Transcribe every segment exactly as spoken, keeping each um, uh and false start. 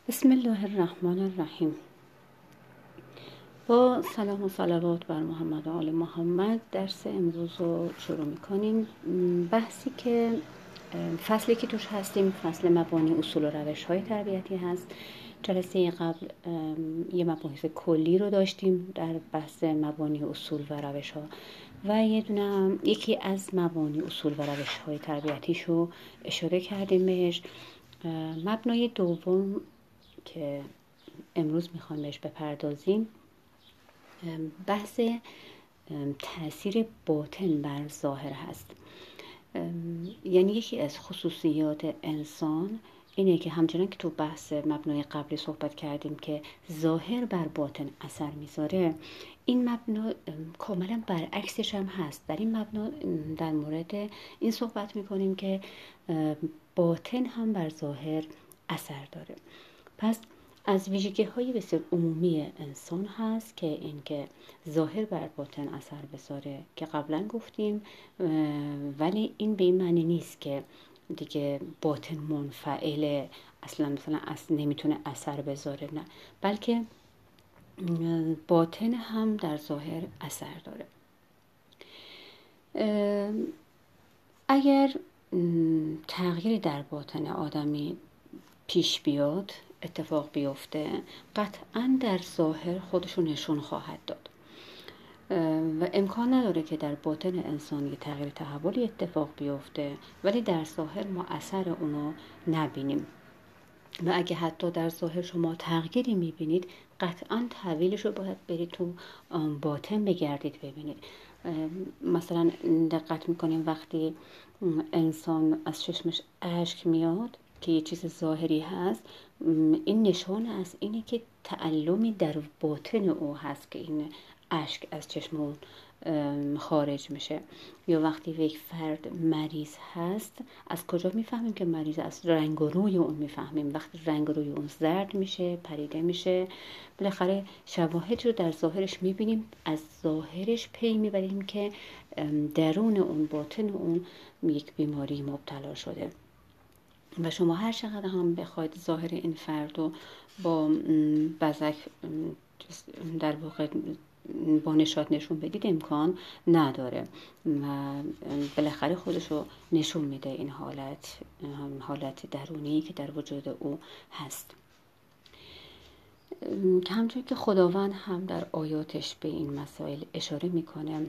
بسم الله الرحمن الرحیم. با سلام و صلوات بر محمد و آل محمد درس امروز رو شروع میکنیم. بحثی که فصلی که توش هستیم فصل مبانی اصول و روش های تربیتی هست. جلسه قبل یه مباحث کلی رو داشتیم در بحث مبانی اصول و روش ها و یه دونه یکی از مبانی اصول و روش های تربیتیش رو اشاره کردیم بهش. مبنای دوم که امروز میخوایم بهش بپردازیم بحث تأثیر باطن بر ظاهر هست. یعنی یکی از خصوصیات انسان اینه که همچنان که تو بحث مبنای قبلی صحبت کردیم که ظاهر بر باطن اثر میذاره، این مبنا کاملا برعکسش هم هست. در این مبنا در مورد این صحبت میکنیم که باطن هم بر ظاهر اثر داره. پس از ویژگی های بسیار عمومی انسان هست که اینکه ظاهر بر باطن اثر بذاره که قبلا گفتیم، ولی این به این معنی نیست که دیگه باطن منفعله، اصلا مثلا اصلا نمیتونه اثر بذاره، نه، بلکه باطن هم در ظاهر اثر داره. اگر تغییری در باطن آدمی پیش بیاد، اتفاق بیفته، قطعاً در ظاهر خودشو نشون خواهد داد و امکان نداره که در باطن انسان یه تغییر تحولی اتفاق بیفته ولی در ظاهر ما اثر اونو نبینیم. و اگه حتی در ظاهر شما تغییری میبینید، قطعاً تحویلش رو باید برید تو باطن بگردید ببینید. مثلا دقت میکنیم وقتی انسان از چشمش اشک میاد که یه چیز ظاهری هست، این نشان از اینه که تعلمی در باطن او هست که این اشک از چشم خارج میشه. یا وقتی یک فرد مریض هست، از کجا میفهمیم که مریض؟ از رنگ و روی اون میفهمیم. وقتی رنگ و روی اون زرد میشه، پریده میشه، بالاخره شواهد رو در ظاهرش میبینیم، از ظاهرش پی میبریم که درون اون، باطن اون یک بیماری مبتلا شده. و شما هر چقدر هم بخواید ظاهر این فرد رو با بزک در واقع با نشاط نشون بدید، امکان نداره و بالاخره خودشو نشون میده این حالت، حالت درونی که در وجود او هست. که همچون که خداوند هم در آیاتش به این مسائل اشاره میکنه،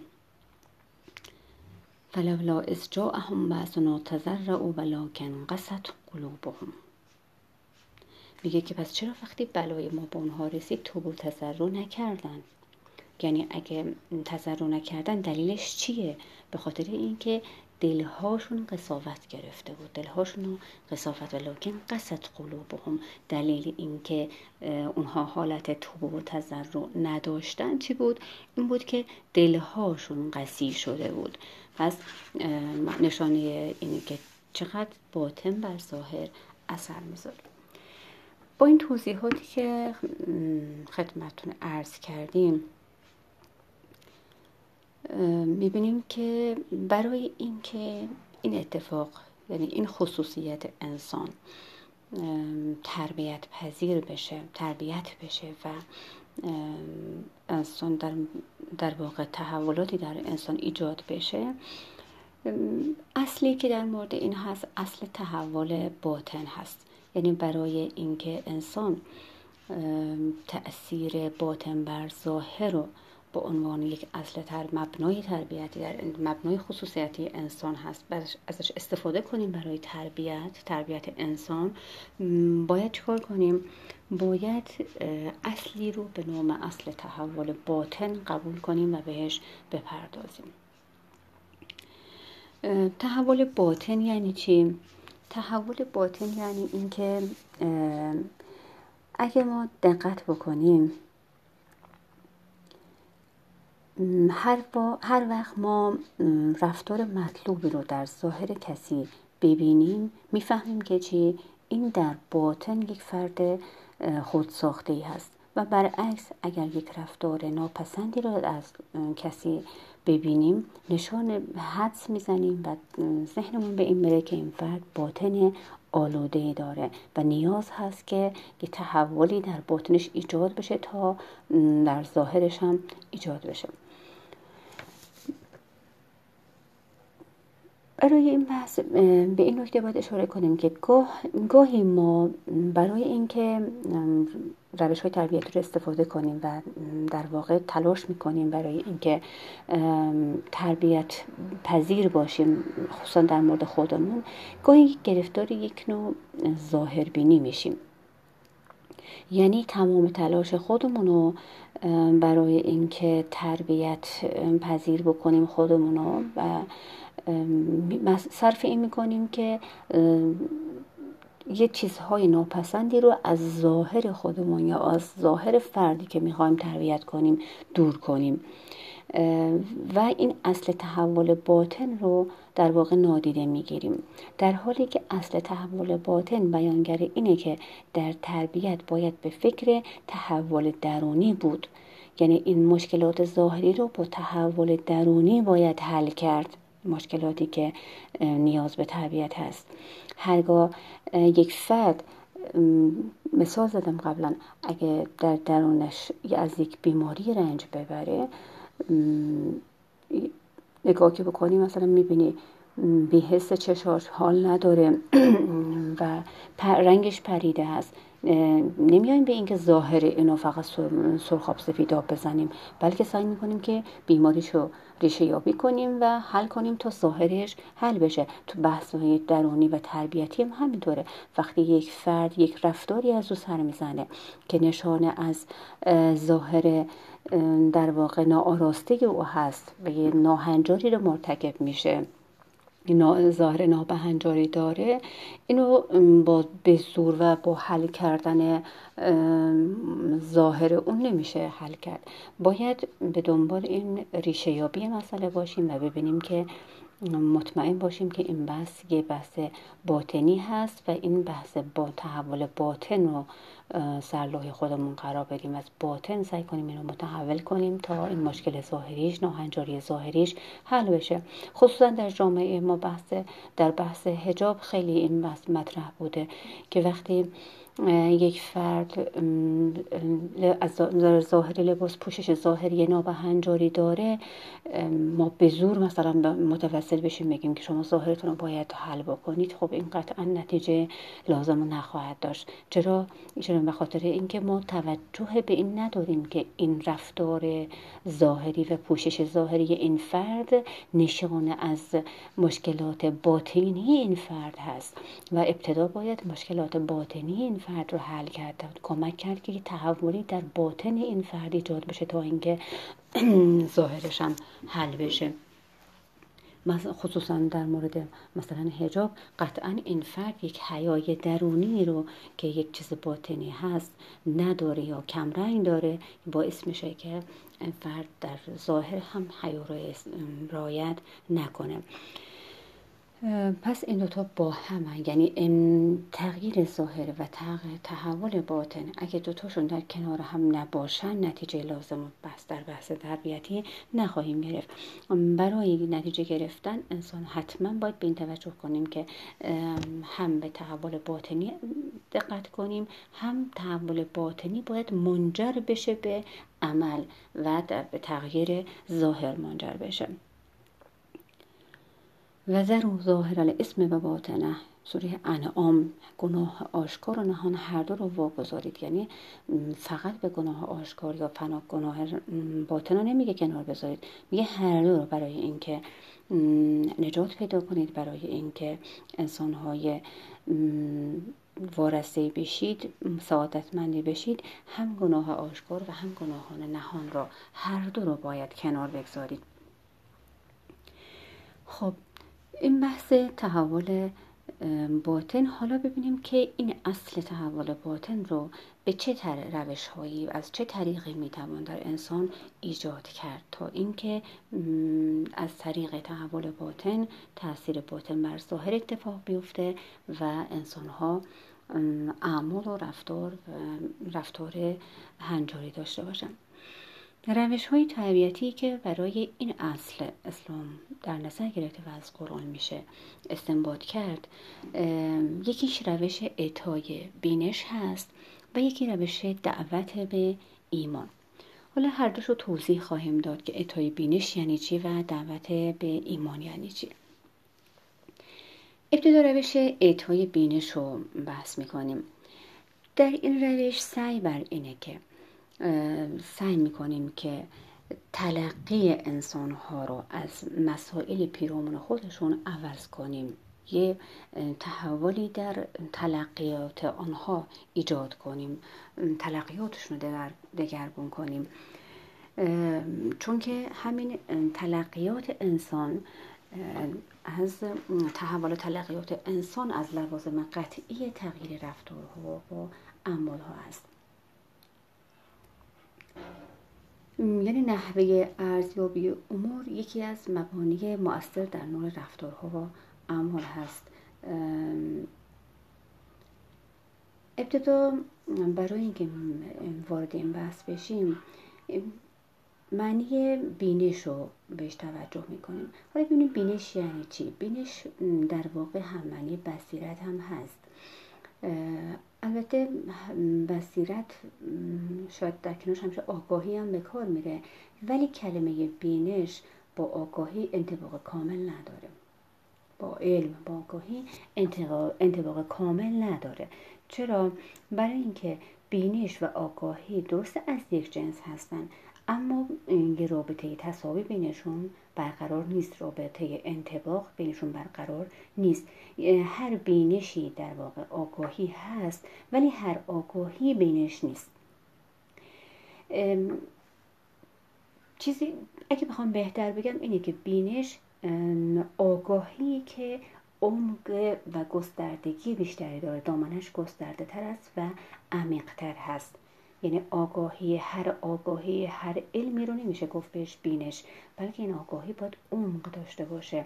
فلولا اذ جاءهم بأسنا تضرعوا ولکن قست قلوبهم. میگه که پس چرا وقتی بلای ما به اونها رسید توبه و تضرع نکردن؟ یعنی اگه تضرع نکردن دلیلش چیه؟ به خاطر اینکه دلهاشون قساوت گرفته بود، دلهاشون قساوت، ولکن قست قلوبهم. دلیل اینکه اونها حالت توبه و تضرع نداشتن چی بود؟ این بود که دلهاشون قسی شده بود. پس نشانه اینه که چقدر باطن بر ظاهر اثر میذاره. با این توضیحاتی که خدمتتون عرض کردیم، میبینیم که برای اینکه این اتفاق، یعنی این خصوصیت انسان تربیت پذیر بشه، تربیت بشه و انسان در, در واقع تحولاتی در انسان ایجاد بشه، اصلی که در مورد این هست اصل تحول باطن هست. یعنی برای اینکه انسان تأثیر باطن بر ظاهر رو به عنوان یک اصل تر مبنای تربیتی، در مبنای خصوصیتی انسان هست، ازش استفاده کنیم برای تربیت تربیت انسان، باید چیکار کنیم؟ باید اصلی رو به نام اصل تحول باطن قبول کنیم و بهش بپردازیم. تحول باطن یعنی چی؟ تحول باطن یعنی اینکه اگه ما دقت بکنیم، هر, با هر وقت ما رفتار مطلوبی رو در ظاهر کسی ببینیم، میفهمیم که چی؟ این در باطن یک فرد خودساخته‌ای هست. و برعکس اگر یک رفتار ناپسندی رو از کسی ببینیم، نشان حدس میزنیم و ذهنمون به این میره که این فرد باطن آلوده داره و نیاز هست که یه تحولی در باطنش ایجاد بشه تا در ظاهرش هم ایجاد بشه. برای این بحث به این نکته باید اشاره کنیم که گاه گاهی ما برای اینکه روش های تربیتی رو استفاده کنیم و در واقع تلاش میکنیم برای اینکه تربیت پذیر باشیم، خصوصا در مورد خودمون، گاهی گرفتار یک نوع ظاهربینی میشیم. یعنی تمام تلاش خودمون رو برای اینکه تربیت پذیر بکنیم خودمون رو و صرف این میکنیم که یه چیزهای ناپسندی رو از ظاهر خودمون یا از ظاهر فردی که میخوایم تربیت کنیم دور کنیم و این اصل تحول باطن رو در واقع نادیده میگیریم، در حالی که اصل تحول باطن بیانگر اینه که در تربیت باید به فکر تحول درونی بود. یعنی این مشکلات ظاهری رو با تحول درونی باید حل کرد، مشکلاتی که نیاز به تربیت هست. هرگاه یک فرد، مثال زدم قبلا، اگه در درونش از یک بیماری رنج ببره، نگاه که بکنی مثلا میبینی بی حس چشاش حال نداره و رنگش پریده هست، نمیایم به اینکه ظاهر اینو فقط سرخاب سفیداب بزنیم، بلکه سعی میکنیم که بیماریشو ریشه یابی کنیم و حل کنیم تا ظاهرش حل بشه. تو بحث‌های درونی و تربیتی هم همینطوره. وقتی یک فرد یک رفتاری از او سر میزنه که نشانه از ظاهر در واقع ناآراسته او هست و یه ناهنجاری رو مرتکب میشه، ظاهر نابهنجاری داره، اینو با به زور و با حل کردن ظاهر اون نمیشه حل کرد. باید به دنبال این ریشه یابی مسئله باشیم و ببینیم که مطمئن باشیم که این بحث یه بحث باطنی هست و این بحث با تحول باطن رو سرلوح خودمون قرار بدیم، از باطن سعی کنیم اینو متحول کنیم تا این مشکل ظاهریش، ناهنجاری ظاهریش حل بشه. خصوصا در جامعه ما بحث در بحث حجاب خیلی این بحث مطرح بوده که وقتی یک فرد از ظاهر لباس پوشش ظاهری نابهنجاری داره، ما به زور مثلا متوسل بشیم بگیم که شما ظاهرتون رو باید حل بکنید. خب این قطعا نتیجه لازم نخواهد داشت. چرا؟ چرا به خاطر اینکه ما توجه به این نداریم که این رفتار ظاهری و پوشش ظاهری این فرد نشانه از مشکلات باطنی این فرد هست و ابتدا باید مشکلات باطنی این فرد رو حل کرد، کمک کرد که تحولی در باطن این فرد ایجاد بشه تا اینکه ظاهرش هم حل بشه. خصوصا در مورد مثلا حجاب، قطعا این فرد یک حیای درونی رو که یک چیز باطنی هست نداره یا کمرنگ داره، باعث میشه که این فرد در ظاهر هم حیا رو رعایت نکنه. پس این دوتا با هم، یعنی این تغییر ظاهر و تحول باطن، اگه دوتاشون در کنار هم نباشن نتیجه لازم بس در بحث تربیتی نخواهیم گرفت. برای نتیجه گرفتن انسان حتما باید به این توجه کنیم که هم به تحول باطنی دقت کنیم، هم تحول باطنی باید منجر بشه به عمل و به تغییر ظاهر منجر بشه. و ذروا ظاهر الاسم و باطنه، سوره انعام، گناه آشکار و نهان هر دو رو واگذارید. یعنی فقط به گناه آشکار یا فنا گناه باطن رو نمیگه کنار بذارید، میگه هر دو رو برای اینکه نجات پیدا کنید، برای اینکه انسان‌های وارسته بشید، سعادتمندی بشید، هم گناه آشکار و هم گناهان نهان رو هر دو رو باید کنار بگذارید. خب این بحث تحول باطن. حالا ببینیم که این اصل تحول باطن رو به چه روش هایی، از چه طریقی میتوان در انسان ایجاد کرد تا اینکه از طریق تحول باطن تاثیر باطن بر ظاهر اتفاق بیفته و انسان ها اعمال و رفتار رفتار هنجاری داشته باشن. روش های تربیتی که برای این اصل اسلام در نظر گرفته و از قرآن میشه استنباط کرد، یکیش روش اعطای بینش هست و یکی روش دعوت به ایمان. حالا هر دوش رو توضیح خواهیم داد که اعطای بینش یعنی چی و دعوت به ایمان یعنی چی. ابتدا روش اعطای بینش رو بحث میکنیم. در این روش سعی بر اینه که سعی میکنیم که تلقی انسانها رو از مسائل پیرامون خودشون عوض کنیم، یه تحولی در تلقیات آنها ایجاد کنیم، تلقیاتشون رو دگرگون کنیم، چون که همین تلقیات انسان از تحول تلقیات انسان از لوازم قطعی تغییر رفتارها و اعمالها است. یعنی نحوه ارزیابی امور یکی از مبانی مؤثر در نوع رفتارها و اعمال هست. ابتدا برای اینکه وارد این بحث بشیم معنی بینش رو بهش توجه میکنیم. حالا ببینیم بینش یعنی چی؟ بینش در واقع هم معنی بصیرت هم هست. البته بصیرت شاید در کنارش همیشه آگاهی هم به کار میره، ولی کلمه بینش با آگاهی انطباق کامل نداره، با علم با آگاهی انطباق کامل نداره. چرا؟ برای اینکه بینش و آگاهی درست از یک جنس هستن، اما یه رابطه تساوی بینشون برقرار نیست، رابطه انطباق بینشون برقرار نیست. هر بینشی در واقع آگاهی هست، ولی هر آگاهی بینش نیست. چیزی اگه بخوام بهتر بگم اینه که بینش آگاهی که عمق و گستردگی بیشتری داره، دامنش گسترده تر است و عمیق تر هست. یعنی آگاهی هر آگاهی هر علمی رو نمیشه گفت بهش بینش، بلکه این آگاهی باید عمق داشته باشه.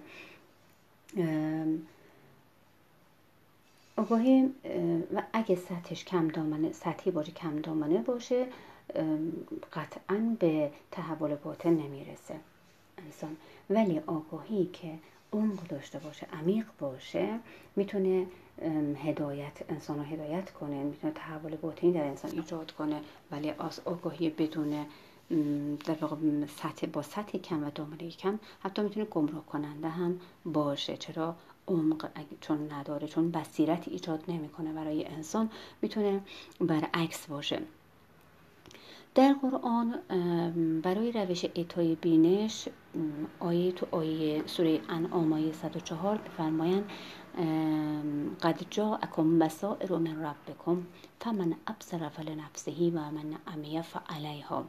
آگاهی و اگه سطحش کم دامنه سطحی باشه کم دامنه باشه قطعاً به تحول باطن نمیرسه انسان، ولی آگاهی که عمق داشته باشه، عمیق باشه، میتونه هدایت انسان رو هدایت کنه، میتونه تحول باطنی در انسان ایجاد کنه. ولی از آگاهی بدون در واقع سطح با سطح کم و دامنه کم حتی میتونه گمراه کننده هم باشه. چرا؟ عمق چون نداره، چون بصیرت ایجاد نمیکنه برای انسان، میتونه برعکس باشه. در قرآن برای روش اعطای بینش آیه تو آیه سوره انعام آیه صد و چهار بفرمایند قد جاءکم بصائر من ربکم فمن ابصر فلنفسه و من عمی فعلیها.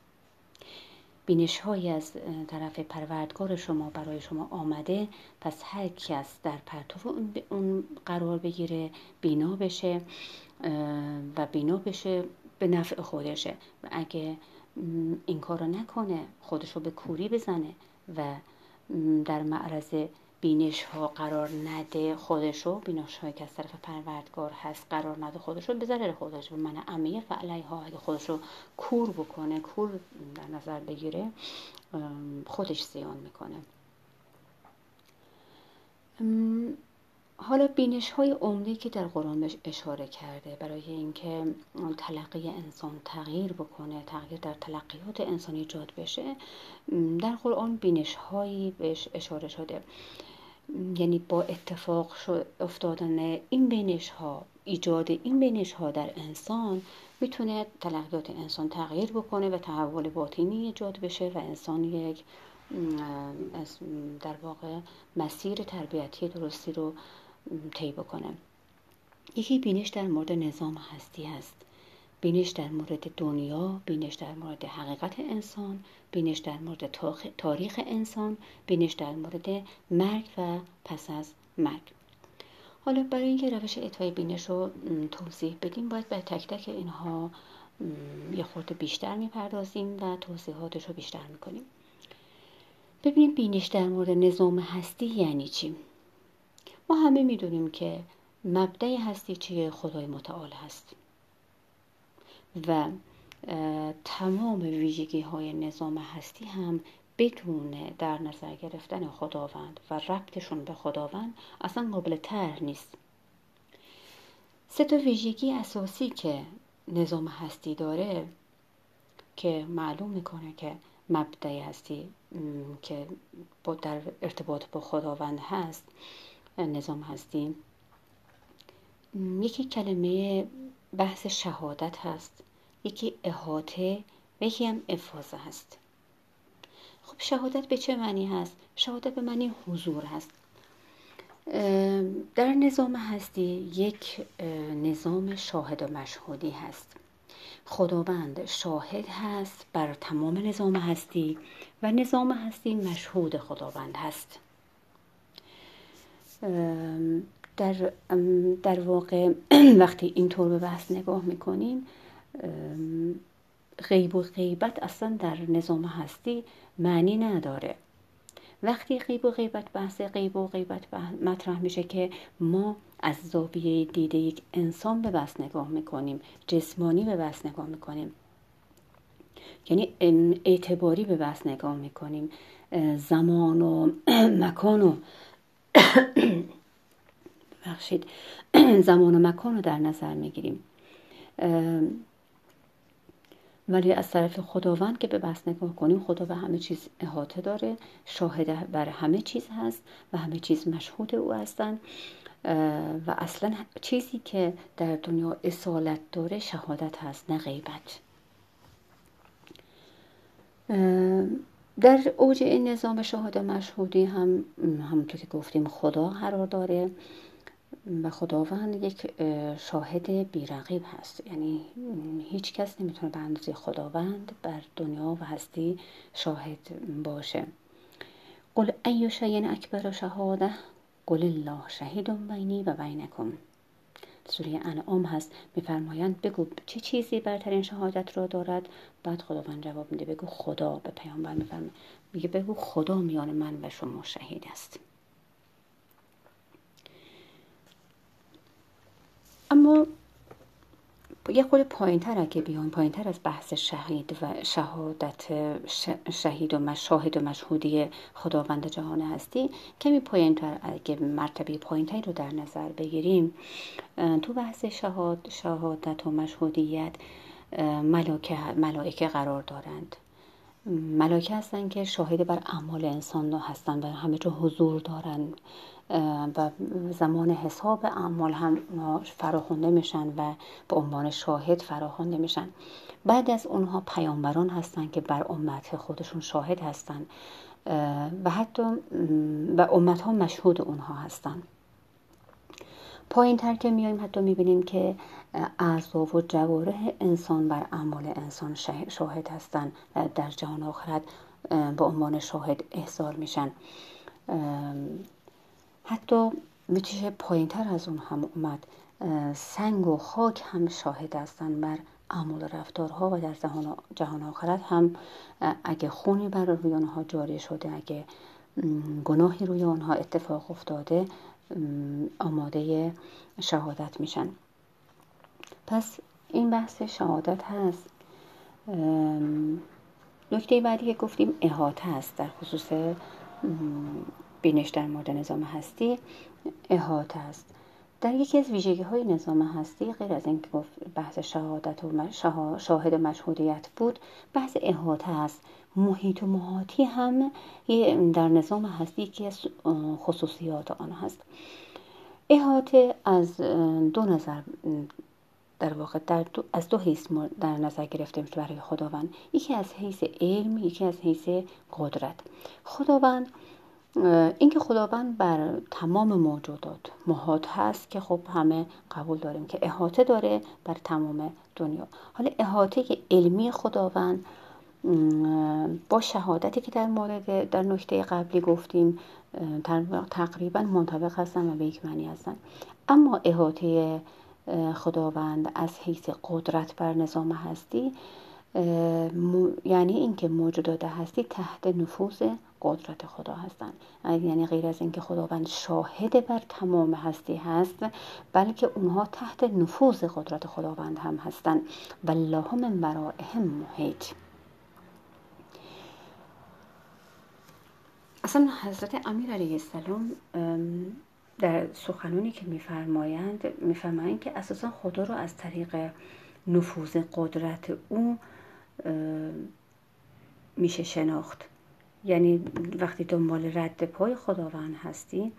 بینش های از طرف پروردگار شما برای شما آمده، پس هر کس در پرتو اون قرار بگیره، بینا بشه و بینا بشه به نفع خودشه، و اگه این کار رو نکنه، خودش رو به کوری بزنه و در معرض بینش ها قرار نده، خودش رو بینش هایی که از طرف پروردگار هست قرار نده، خودش رو به ضرر خودش، به من عمیه فعلیها، اگه خودش رو کور بکنه، کور در نظر بگیره، خودش زیان میکنه. حالا بینش های عمده که در قرآن بهش اشاره کرده برای اینکه تلقی انسان تغییر بکنه، تغییر در تلقیات انسان ایجاد بشه، در قرآن بینش هایی بهش اشاره شده. یعنی با اتفاق افتادن این بینش ها، ایجاد این بینش ها در انسان میتونه تلقیات انسان تغییر بکنه و تحول باطنی ایجاد بشه و انسان یک از در واقع مسیر تربیتی درستی رو طی بکنه. یکی بینش در مورد نظام هستی هست، بینش در مورد دنیا، بینش در مورد حقیقت انسان، بینش در مورد تاریخ انسان، بینش در مورد مرگ و پس از مرگ. حالا برای اینکه روش اعطای بینش رو توضیح بدیم، باید به تک تک اینها یه خورده بیشتر میپردازیم و توضیحاتش رو بیشتر میکنیم. ببینیم بینش در مورد نظام هستی یعنی چی؟ ما همه میدونیم که مبدأ هستی چیه؟ خدای متعال هست و تمام ویژگی های نظام هستی هم بدون در نظر گرفتن خداوند و ربطشون به خداوند اصلا قابل طرح نیست. سه تا ویژگی اساسی که نظام هستی داره که معلوم میکنه که مبدأ هستی که با در ارتباط با خداوند هست نظام هستی، یکی کلمه بحث شهادت هست، یکی احاطه و یکی هم افاضه هست. خب شهادت به چه معنی هست؟ شهادت به معنی حضور هست. در نظام هستی یک نظام شاهد و مشهودی هست. خداوند شاهد هست بر تمام نظام هستی و نظام هستی مشهود خداوند هست. در در واقع وقتی اینطور به بحث نگاه میکنیم، غیب و غیبت اصلا در نظام هستی معنی نداره. وقتی غیب و غیبت بحث غیب و غیبت مطرح میشه که ما از زاویه دید یک انسان به بحث نگاه میکنیم، جسمانی به بحث نگاه میکنیم، یعنی اعتباری به بحث نگاه میکنیم، زمان و مکان و بخشید زمان و مکان رو در نظر میگیریم. ولی از طرف خداوند که به بحث نگاه کنیم، خدا به همه چیز احاطه داره، شاهد بر همه چیز هست و همه چیز مشهود او هستن و اصلا چیزی که در دنیا اصالت داره شهادت هست، نه غیبت. در اوج این نظام شاهد مشهودی هم همونطور که گفتیم خدا قرار داره و خداوند یک شاهد بی‌رقیب هست، یعنی هیچ کس نمیتونه به اندازه خداوند بر دنیا و هستی شاهد باشه. قل ای شیء اکبر شهاده قل الله شهید بینی و بینکم. سوره انعام هست، میفرمایند بگو چه چیزی برترین شهادت را دارد؟ بعد خداوند جواب میده بگو خدا. به پیامبر میفرماید، میگه بگو خدا میان من و شما شهید است. اما یه خود پایین تر اگه بیایم، پایین تر از بحث شهید و شهادت شهید و شاهد و مشهودی خداوند جهان هستی، کمی پایین تر اگه مرتبه پایین تری رو در نظر بگیریم، تو بحث شهاد شهادت و مشهودیت ملائکه ملائکه قرار دارند. ملائکه هستن که شاهد بر اعمال انسان هستن و همه جا حضور دارن و زمان حساب اعمال هم فراخوانده میشن و به عنوان شاهد فراخوانده میشن. بعد از اونها پیامبران هستن که بر امت خودشون شاهد هستن و حتی و امت ها مشهود اونها هستن. پایین تر که میایم حتی میبینیم که اعضا و جوارح انسان بر اعمال انسان شاهد هستن و در جهان آخرت به عنوان شاهد احضار میشن. حتی میشه پایین تر از اون هم اومد، سنگ و خاک هم شاهد هستن بر اعمال و رفتارها و در جهان آخرت هم اگه خونی بر روی آنها جاری شده، اگه گناهی روی آنها اتفاق افتاده، آماده شهادت میشن. پس این بحث شهادت هست. نکته بعدی که گفتیم احاطه هست، در خصوص بینش در مورد نظام هستی احاطه است. در یکی از ویژگی های نظام هستی غیر از این که گفت بحث شهادت و شاهد و مشهودیت بود، بحث احاطه است. محیط و محاطی هم در نظام هستی یکی از خصوصیات آن هست. احاطه از دو نظر در واقع در دو از دو حیث در نظر گرفته میشه برای خداوند، یکی از حیث علم، یکی از حیث قدرت. خداوند اینکه خداوند بر تمام موجودات محاط هست که خب همه قبول داریم که احاطه داره بر تمام دنیا. حالا احاطه علمی خداوند با شهادتی که در مورد در نکته قبلی گفتیم تقریبا منطبق هستن و به یک معنی هستن. اما احاطه خداوند از حیث قدرت بر نظام هستی یعنی اینکه موجودات هستی تحت نفوذ قدرت خدا هستند. یعنی غیر از اینکه خداوند شاهد بر تمام هستی هست، بلکه اونها تحت نفوذ قدرت خداوند هم هستند. والله من ورائهم محیط. اصلا حضرت امیر علیه السلام در سخنانی که میفرمایند میفرمایند که اساسا خدا رو از طریق نفوذ قدرت او میشه شناخت. یعنی وقتی دنبال رد پای خداوند هستی،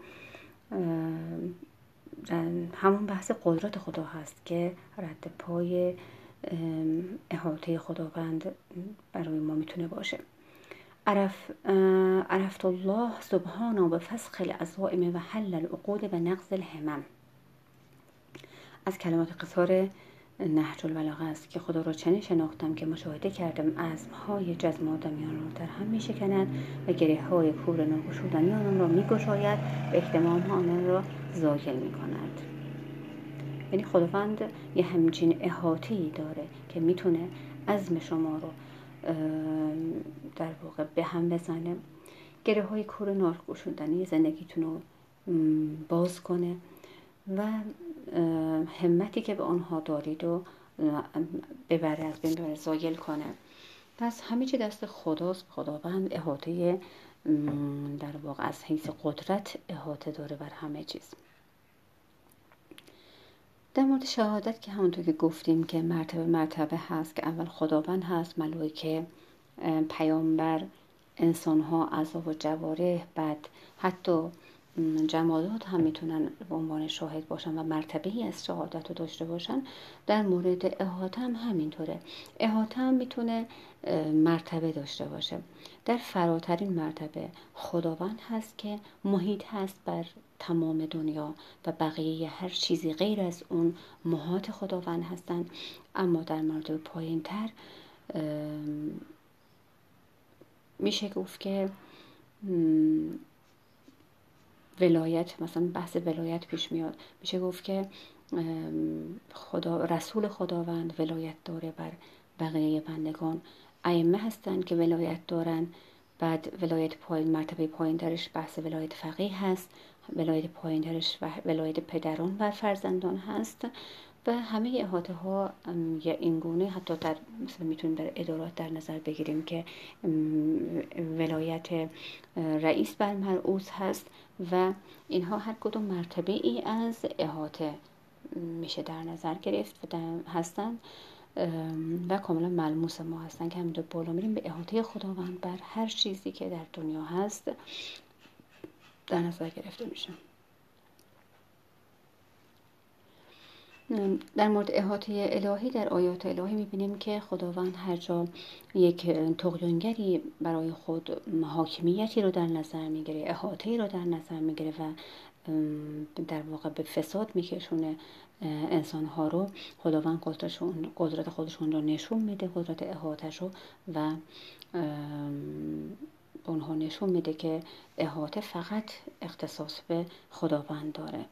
همون بحث قدرت خدا هست که رد پای احاطه خداوند برای ما میتونه باشه. عرف عرفت الله سبحانه به فسخ العزائم و حل العقود و نقض الهمم. از کلمات قصار نهج البلاغه است که خدا را چنین شناختم که مشاهده کردم عزم‌های جزم آدمیان را در هم می‌شکند و گره‌های کور ناگشودنیان آن را می‌گشاید و احتمام آنان را زایل می‌کند. یعنی خداوند یه همچین احاطه‌ای داره که میتونه عزم شما رو در واقع به هم بزنه، گره‌های کور ناگشودنی زندگیتون رو باز کنه و همتی که به آنها دارید و ببره، از بین ببره، زایل کنه. پس همه چی دست خداست. خداوند احاطه در واقع از حیث قدرت احاطه داره بر همه چیز. در مورد شهادت که همونطور که گفتیم که مرتبه مرتبه هست که اول خداوند هست، ملائکه، پیامبر، انسان‌ها، اعضا و جوارح، بعد حتی جمادات هم میتونن به عنوان شاهد باشن و مرتبه‌ای از شهادت رو داشته باشن. در مورد احاطه هم همینطوره. احاطه هم میتونه مرتبه داشته باشه. در فراترین مرتبه خداوند هست که محیط هست بر تمام دنیا و بقیه هر چیزی غیر از اون محاط خداوند هستن. اما در مرتبه پایین تر میشه گفت که ولایت، مثلا بحث ولایت پیش میاد، میشه گفت که خدا رسول خداوند ولایت داره بر بقیه بندگان. ائمه هستن که ولایت دارن. بعد ولایت پایین، مرتبه پایین ترش بحث ولایت فقیه هست، ولایت پایین ترش ولایت پدران و فرزندان هست و همه احاطه ها یا اینگونه. حتی در مثلا میتونیم در ادارات در نظر بگیریم که ولایت رئیس بر مرئوس هست و اینها هر کدوم مرتبه ای از احاطه میشه در نظر گرفت و هستن و کاملا ملموس ما هستن که همینطور بالا میریم به احاطه خداوند بر هر چیزی که در دنیا هست در نظر گرفته میشه. در مورد احاطه الهی در آیات الهی میبینیم که خداوند هر جا یک طغیانگری برای خود حاکمیتی رو در نظر میگیره، احاطه‌ای رو در نظر میگیره و در واقع به فساد میکشونه انسانها رو، خداوند قدرتشون قدرت خودشون رو نشون میده، قدرت احاطه‌ش رو، و اونها نشون میده که احاطه فقط اختصاص به خداوند داره.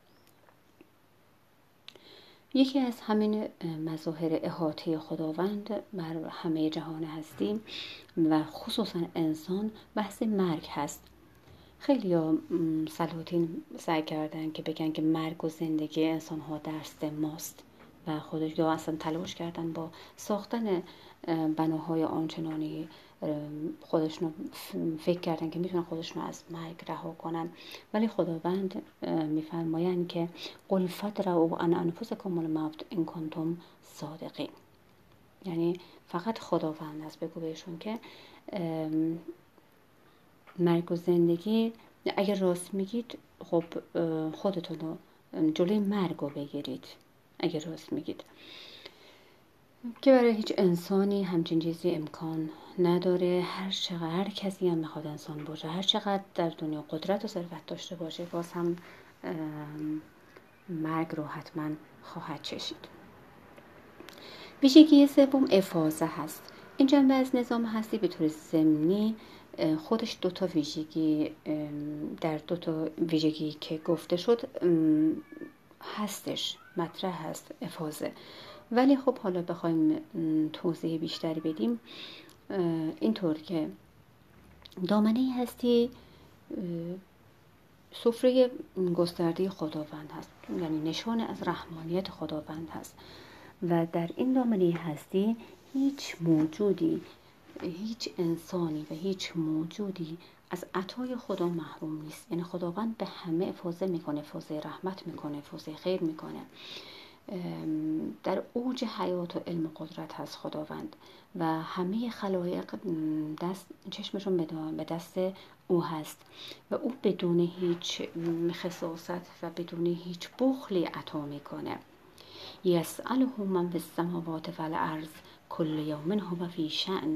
یکی از همین مظاهر احاطه خداوند بر همه جهان هستی و خصوصا انسان بحث مرگ هست. خیلی ها سلاطین سعی کردن که بگن که مرگ و زندگی انسان ها دست ماست و خودش یا اصلا تلاش کردن با ساختن بناهای آنچنانی خودشون فکر کردن که میتونن خودشون از مرگ رها کنن، ولی خداوند میفرمایند که قل فادرؤوا عن انفسکم الموت ان کنتم صادقین. یعنی فقط خداوند است، بگو بهشون که مرگ و زندگی اگر راست میگید خب خودتون رو جلوی مرگ رو بگیرید اگر راست میگید، که برای هیچ انسانی همچین چیزی امکان نداره. هر چقدر هر کسی هم میخواد انسان باشه، هر چقدر در دنیا قدرت و ثروت داشته باشه، باز هم مرگ رو حتما خواهد چشید. ویژگی سوم افاضه هست. این جنبه از نظام هستی به طور ضمنی خودش دو تا ویژگی در دو تا ویژگی که گفته شد هستش، مطرح هست افاضه. ولی خب حالا بخوایم توضیح بیشتری بدیم، اینطور که دامنه هستی سفره گسترده خداوند هست، یعنی نشان از رحمانیت خداوند هست و در این دامنه هستی هیچ موجودی، هیچ انسانی و هیچ موجودی از عطای خدا محروم نیست. یعنی خداوند به همه افاضه میکنه، افاضه رحمت میکنه، افاضه خیر میکنه. در اوج حیات و علم و قدرت هست خداوند و همه خلایق دست چشمشون به دست او هست و او بدون هیچ خساست و بدون هیچ بخلی عطا میکنه. یسأله من فی السماوات و الارض کل یوم هو فی شأن.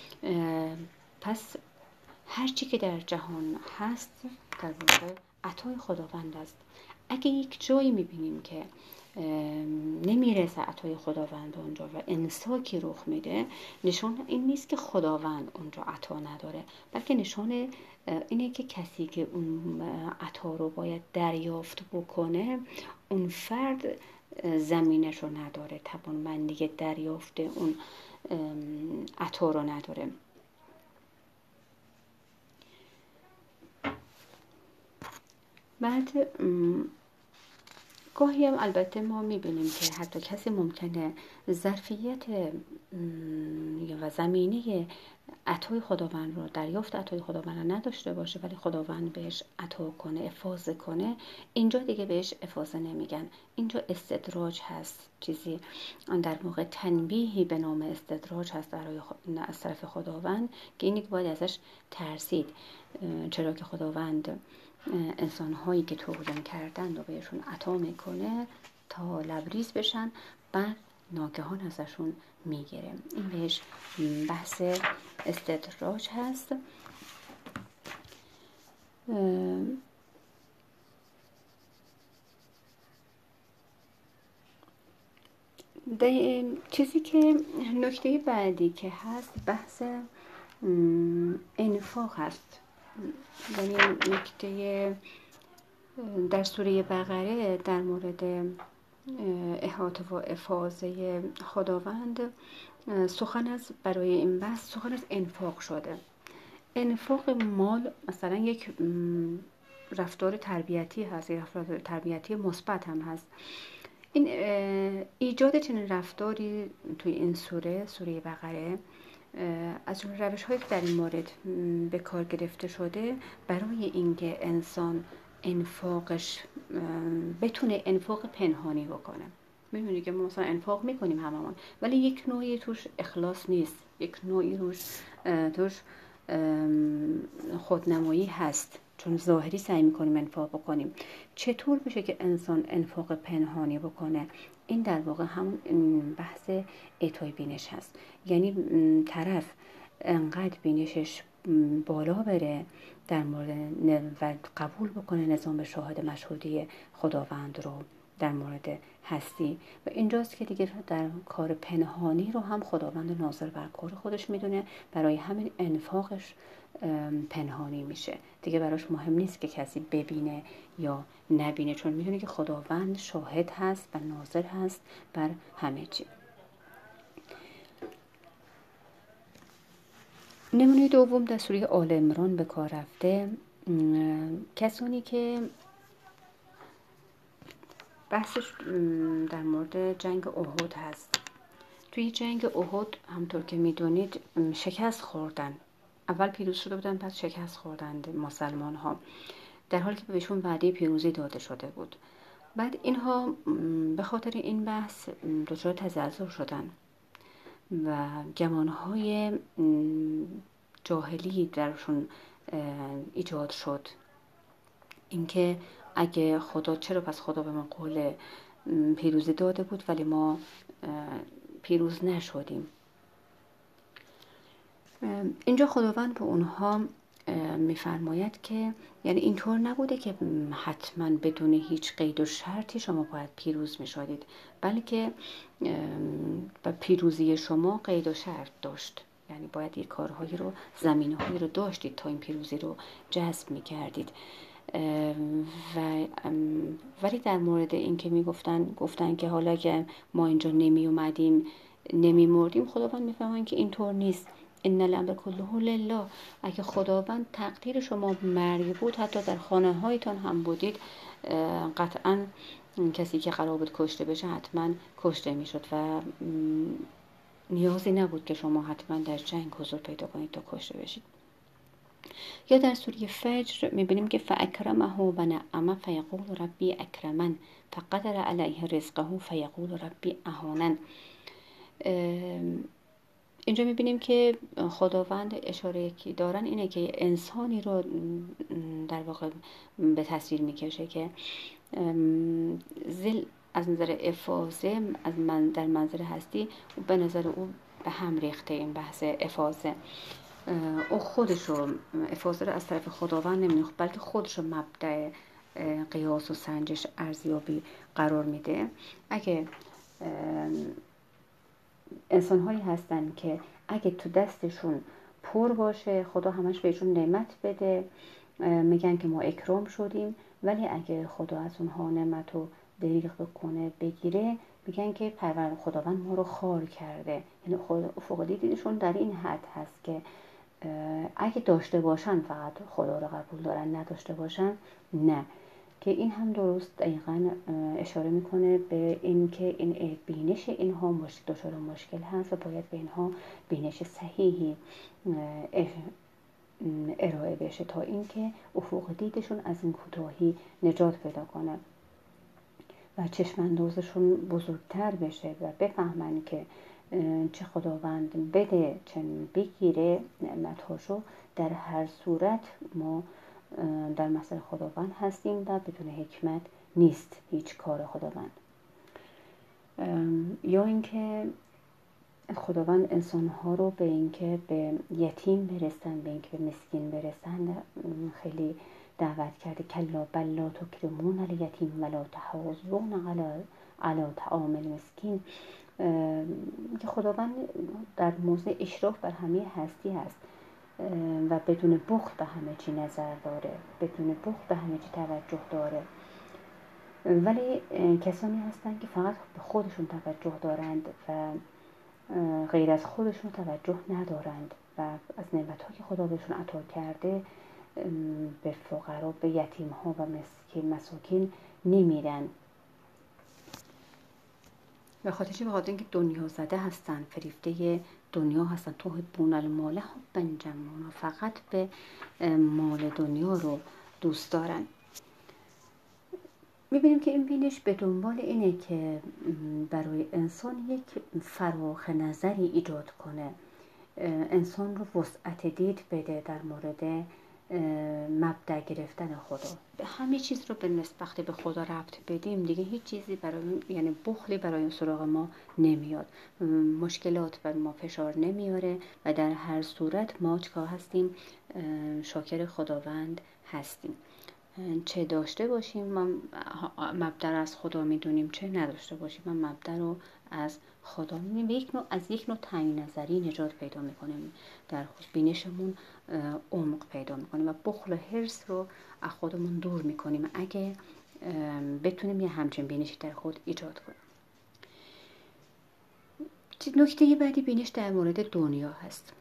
پس هرچی که در جهان هست در واقع عطای خداوند است. اگه یک جایی میبینیم که نمیرسه عطای خداوند اونجا و امساکی رخ میده، نشان این نیست که خداوند اونجا عطا نداره، بلکه نشان اینه که کسی که اون عطا رو باید دریافت بکنه، اون فرد زمینش رو نداره، توانمندی دریافت اون عطا رو نداره. بعد گاهی هم البته ما میبینیم که حتی کسی ممکنه ظرفیت و زمینه عطای خداوند رو، دریافت عطای خداوند رو نداشته باشه، ولی خداوند بهش عطا کنه، افاضه کنه. اینجا دیگه بهش افاضه نمیگن، اینجا استدراج هست، چیزی در واقع تنبیهی به نام استدراج هست برای از طرف خداوند که اینی که باید ازش ترسید، چرا که خداوند انسان هایی که طغیان کردن و بهشون عطا میکنه تا لبریز بشن، بعد ناگهان ازشون میگیره. این بهش بحث استدراج هست. چیزی که نکته بعدی که هست بحث انفاق هست. یعنی نکته در سوره بقره در مورد احاطه و افاضه خداوند سخن از برای این بحث سخن از انفاق شده. انفاق مال مثلا یک رفتار تربیتی هست، یک رفتار تربیتی مثبت هم هست. این ایجاد چنین رفتاری توی این سوره سوره بقره از جمله روش هایی که در این مورد به کار گرفته شده برای اینکه انسان انفاقش بتونه انفاق پنهانی بکنه. می‌بینید که ما مثلا انفاق میکنیم هممون، ولی یک نوعی توش اخلاص نیست، یک نوعی روش توش خودنمایی هست، چون ظاهری سعی میکنیم انفاق بکنیم. چطور بشه که انسان انفاق پنهانی بکنه؟ این در واقع همون بحث اعطای بینش هست. یعنی طرف انقدر بینشش بالا بره در مورد و قبول بکنه نظام شاهد مشهودی خداوند رو در مورد هستی، و اینجاست که دیگه در کار پنهانی رو هم خداوند ناظر بر کار خودش میدونه، برای همین انفاقش پنهانی میشه. دیگه براش مهم نیست که کسی ببینه یا نبینه، چون میدونه که خداوند شاهد هست و ناظر هست بر همه چی. نمونه دوم در سوره آل عمران به کار رفته کسانی که بحثش در مورد جنگ احد هست. توی جنگ احد همطور که میدونید شکست خوردن، اول پیروز شده بودن پس شکست خوردند مسلمان ها، در حالی که بهشون وعده پیروزی داده شده بود. بعد اینها به خاطر این بحث دچار تزلزل شدن و گمانهای جاهلی درشون ایجاد شد، اینکه اگه خدا، چرا پس خدا به ما قول پیروزی داده بود ولی ما پیروز نشدیم. اینجا خداوند به اونها میفرماید که یعنی اینطور نبوده که حتما بدون هیچ قید و شرطی شما باید پیروز میشدید، بلکه پیروزی شما قید و شرط داشت. یعنی باید یک کارهایی رو، زمینه‌هایی رو داشتید تا این پیروزی رو جذب می‌کردید. و ولی در مورد این که میگفتن گفتن که حالا که ما اینجا نمی اومدیم نمی مردیم، خداوند میفهمن که اینطور نیست. ان الامر کله لله. اگه خداوند تقدیر شما مرگ بود، حتی در خانه هایتان هم بودید، قطعا کسی که قرار بود کشته بشه حتما کشته میشد و نیازی نبود که شما حتما در جنگ حضور پیدا کنید تا کشته بشید. یا در سوره فجر میبینیم که فاکرمه و نعمه فیقول ربی اکرمن فقدر علیه رزقه فیقول ربی اهانن. اینجا میبینیم که خداوند اشاره که دارن اینه که انسانی رو در واقع به تصویر میکشه که زل از نظر افاظه از من در منظر هستی به نظر او به هم ریخته. این بحث افاظه او خودش رو افاظه رو از طرف خداوند نمیخواد، بلکه خودش رو مبدأ قیاس و سنجش ارزیابی قرار میده. اگه انسان هایی هستن که اگه تو دستشون پر باشه خدا همش بهشون نعمت بده، میگن که ما اکرام شدیم، ولی اگه خدا از اونها نعمت رو دریغ بکنه بگیره، میگن که پرور خداوند ما رو خوار کرده. یعنی افق دیدشون در این حد هست که اگه داشته باشن فقط خدا رو قبول دارن، نداشته باشن نه. که این هم درست دقیقاً اشاره میکنه به این که این بینش اینها مشکل دچار مشکل هست و باید به اینها بینش صحیحی ارائه بشه تا اینکه افق دیدشون از این کوتاهی نجات پیدا کنه و چشم اندازشون بزرگتر بشه و بفهمن که چه خداوند بده چه بگیره نعمت‌هاشو، در هر صورت ما در مسئله خداوند هستیم و بدون حکمت نیست هیچ کار خداوند. یا اینکه خداوند انسان‌ها رو به اینکه به یتیم برسن، به اینکه به مسکین برسن خیلی دعوت کرده. کلا بل لا تکرمون الیتیم ولا تحاضون علی علی طعام المسکین. که خداوند در موضع اشراف بر همه هستی هست و بدون بخل به همه چی نظر داره، بدون بخل به همه چی توجه داره. ولی کسانی هستند که فقط به خودشون توجه دارند و غیر از خودشون توجه ندارند و از نعمت‌ها که خدا بهشون عطا کرده به فقرا، به یتیم‌ها و مسکین مساکین نمیرن. به خاطر چی؟ به خاطر اینکه دنیا زده هستن، فریفته دنیا هستن. تو بون المال حبا جما، فقط به مال دنیا رو دوست دارن. میبینیم که این بینش به دنبال اینه که برای انسان یک فراخ نظری ایجاد کنه، انسان رو وسعت دید بده در مورد مبدأ گرفتن خدا. همه چیز رو به نسبت به خدا ربط بدیم دیگه هیچ چیزی برای یعنی بخلی برای سراغ ما نمیاد، مشکلات بر ما فشار نمیاره و در هر صورت ما چکار هستیم؟ شاکر خداوند هستیم. چه داشته باشیم ما مبدأ از خدا میدونیم، چه نداشته باشیم ما مبدأ رو از خدا میدونیم. یک نوع از یک نوع تعیین نظری نجات پیدا میکنیم، در بینشمون عمق پیدا میکنیم و بخل و حرص رو از خودمون دور میکنیم اگه بتونیم یه همچین بینشی در خود ایجاد کنیم. نکته بعدی بینش در مورد دنیا هست.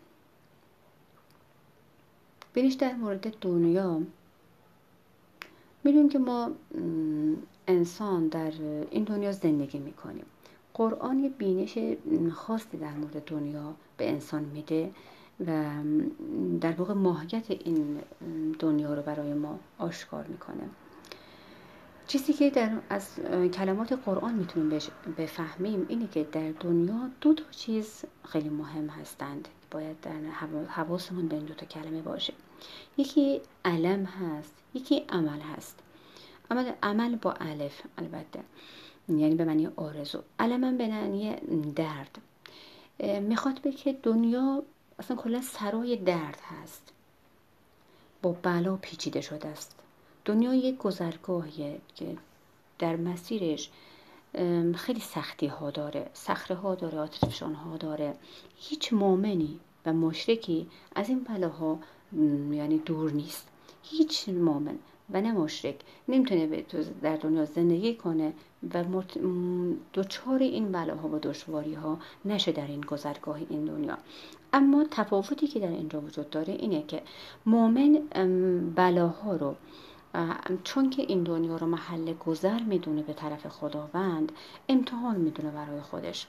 بینش در مورد دنیا میدونیم که ما انسان در این دنیا زندگی میکنیم. قرآن یه بینش خاصی در مورد دنیا به انسان میده و در واقع ماهیت این دنیا رو برای ما آشکار میکنه. چیزی که در از کلمات قرآن میتونیم بفهمیم اینه که در دنیا دو تا چیز خیلی مهم هستند، باید در حواسمون به این دو تا کلمه باشه. یکی علم هست، یکی عمل هست. عمل عمل با الف البته، یعنی به معنی آرزو. علم به معنی درد. میخواد به که دنیا اصلا کلا سرای درد هست، با بلا پیچیده شده است. دنیا یک گذرگاهیه که در مسیرش خیلی سختی ها داره، صخره ها داره، آتشفشان ها داره. هیچ مؤمنی و مشرکی از این بلاها یعنی دور نیست، هیچ مؤمن. و نه مشرک نمیتونه در دنیا زندگی کنه و دچار این بلاها و دشواری ها نشه در این گذرگاه این دنیا. اما تفاوتی که در اینجا وجود داره اینه که مؤمن بلاها رو چون که این دنیا رو محل گذر میدونه به طرف خداوند، امتحان میدونه برای خودش،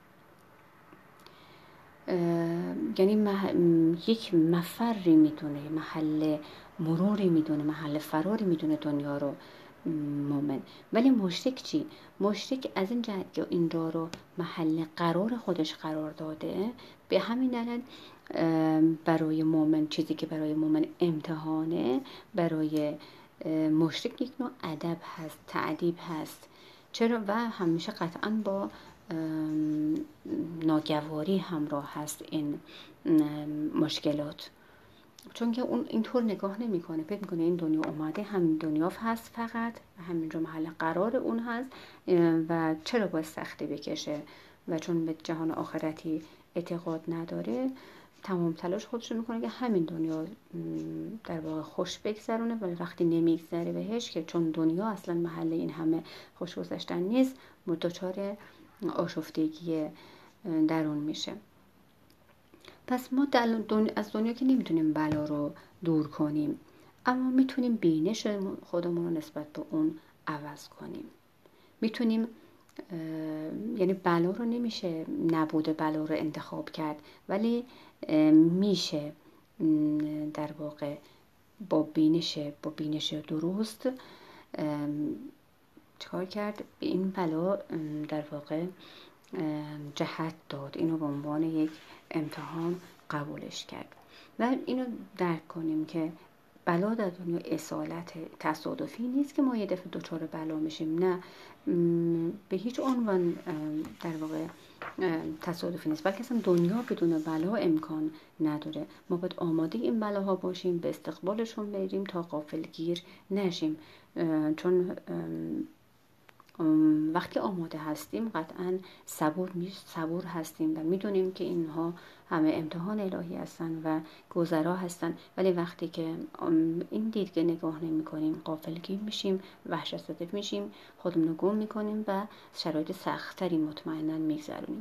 یعنی مح... یک مفری میدونه، محل مروری میدونه، محل فراری میدونه دنیا رو مؤمن. ولی مشرک چی؟ مشرک از این جهت که این را رو محل قرار خودش قرار داده، به همین دلیل برای مؤمن چیزی که برای مؤمن امتحانه، برای مشرک یک نوع ادب هست، تعذیب هست. چرا؟ و همیشه قطعاً با ناگواری همراه هست این مشکلات، چون که اون اینطور نگاه نمیکنه، فکر میکنه این دنیا اومده، همین دنیا هست فقط، همینجا محل قرار اون هست و چرا باید سختی بکشه، و چون به جهان آخرتی اعتقاد نداره، تمام تلاش خودش رو میکنه که همین دنیا در واقع خوش بگذرونه، ولی وقتی نمیگذره بهش، که چون دنیا اصلا محل این همه خوش گذشتن نیست، دچار آشفتگی درون میشه. پس ما دنیا از دنیا که نمیتونیم بلا رو دور کنیم، اما میتونیم بینش خودمون رو نسبت به اون عوض کنیم. میتونیم یعنی بلا رو نمیشه نبود بلا رو انتخاب کرد، ولی میشه در واقع با بینش با بینش درست چکار کرد؟ به این بلا در واقع جهت داد، اینو به عنوان یک امتحان قبولش کرد. و اینو درک کنیم که بلا در دنیا اصالت تصادفی نیست که ما یه دفعه دچار بلا میشیم، نه، به هیچ عنوان در واقع تصادفی نیست، بلکه اصلا دنیا بدون بلا امکان نداره. ما باید آماده این بلاها باشیم، به استقبالشون بریم تا غافلگیر نشیم، چون وقتی آماده هستیم قطعاً صبور صبور هستیم و میدونیم که اینها همه امتحان الهی هستن و گذرا هستن. ولی وقتی که این دیدگاه نگاه نمی کنیم، غافلگیر میشیم، وحشت زده میشیم، خودمون رو گم میکنیم و شرایط سخت‌تری مطمئناً میگذرونیم.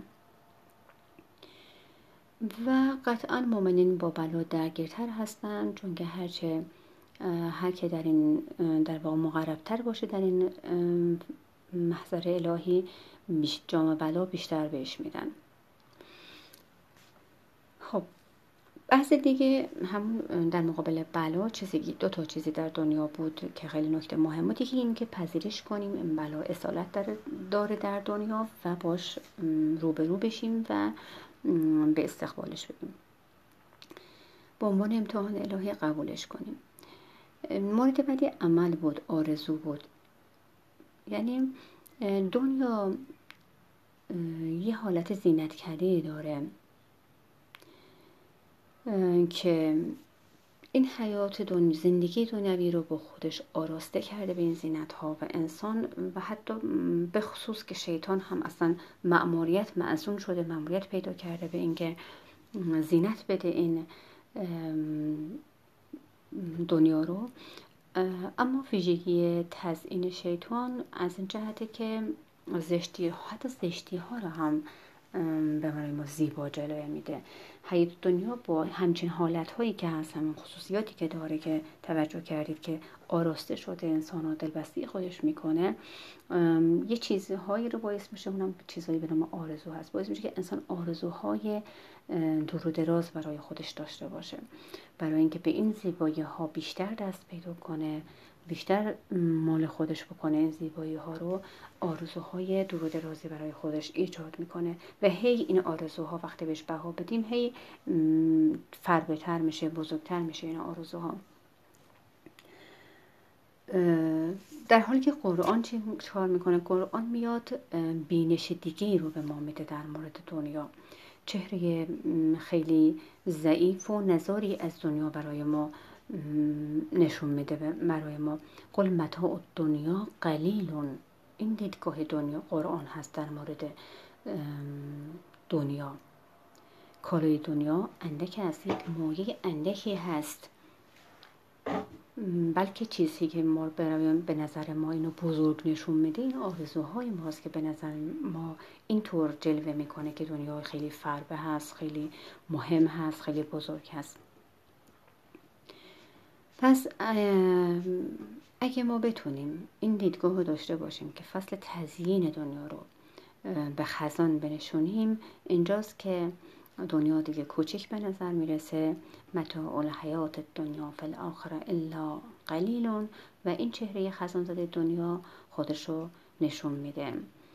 و قطعاً مؤمنین با بلا درگیرتر هستن، چون که هرچه هر که در این در واقع مقربتر باشه در این محضر الهی، جام بلا بیشتر بهش میدن. خب بحث دیگه همون در مقابل بلا چیزی دو تا چیزی در دنیا بود که خیلی نکته مهمه. یکی این که پذیرش کنیم این بلا اصالت داره در دنیا و باش روبرو بشیم و به استقبالش بریم، به عنوان امتحان الهی قبولش کنیم. مورد بعدی عمل بود، آرزو بود. یعنی دنیا یه حالت زینت‌کده داره که این حیات دنیا، زندگی دنیوی رو با خودش آراسته کرده به این زینت‌ها و انسان، و حتی به خصوص که شیطان هم اصلا مأموریت معزون شده، مأموریت پیدا کرده به اینکه زینت بده این دنیا رو. اما ویژگی تزیین شیطان از این جهته که زشتی، حتی زشتی ها رو هم به برای ما زیبا جلوه میده. حیات دنیا با همچین حالت هایی که هست، همین خصوصیاتی که داره که توجه کردید که آراسته شده، انسان رو دلبسته خودش میکنه، یه چیزهایی رو باعث میشه، اونم چیزهایی به نام آرزو هست، باعث میشه که انسان آرزوهای دور و دراز برای خودش داشته باشه، برای اینکه به این زیبایی ها بیشتر دست پیدا کنه، بیشتر مال خودش بکنه. این زیبایی ها رو آرزوهای دور و درازی برای خودش ایجاد میکنه و هی این آرزوها وقتی بهش بها بدیم هی فربه‌تر میشه، بزرگتر میشه این آرزوها. در حالی که قرآن چی کار میکنه؟ قرآن میاد بینش دیگه‌ای رو به ما میده در مورد دنیا، چهره خیلی ضعیف و نظاری از دنیا برای ما نشون میده برای ما. قل متاع الدنیا قلیلون، این دیدگاه دنیا قرآن هست در مورد دنیا. کالای دنیا اندک است، یک مایه اندکی هست. بلکه چیزی که ما به نظر ما اینو بزرگ نشون میده این آرزوهای ماست که به نظر ما اینطور جلوه میکنه که دنیا خیلی فربه هست، خیلی مهم هست، خیلی بزرگ هست. پس اگه ما بتونیم این دیدگاه رو داشته باشیم که فصل تزیین دنیا رو به خزان بنشونیم، اینجاست که دنیا دیگه کوچیک به نظر میرسه. متاع الحیات الدنیا فی الاخره الا قلیل، و این چهره خزان زده دنیا خودش رو نشون میده.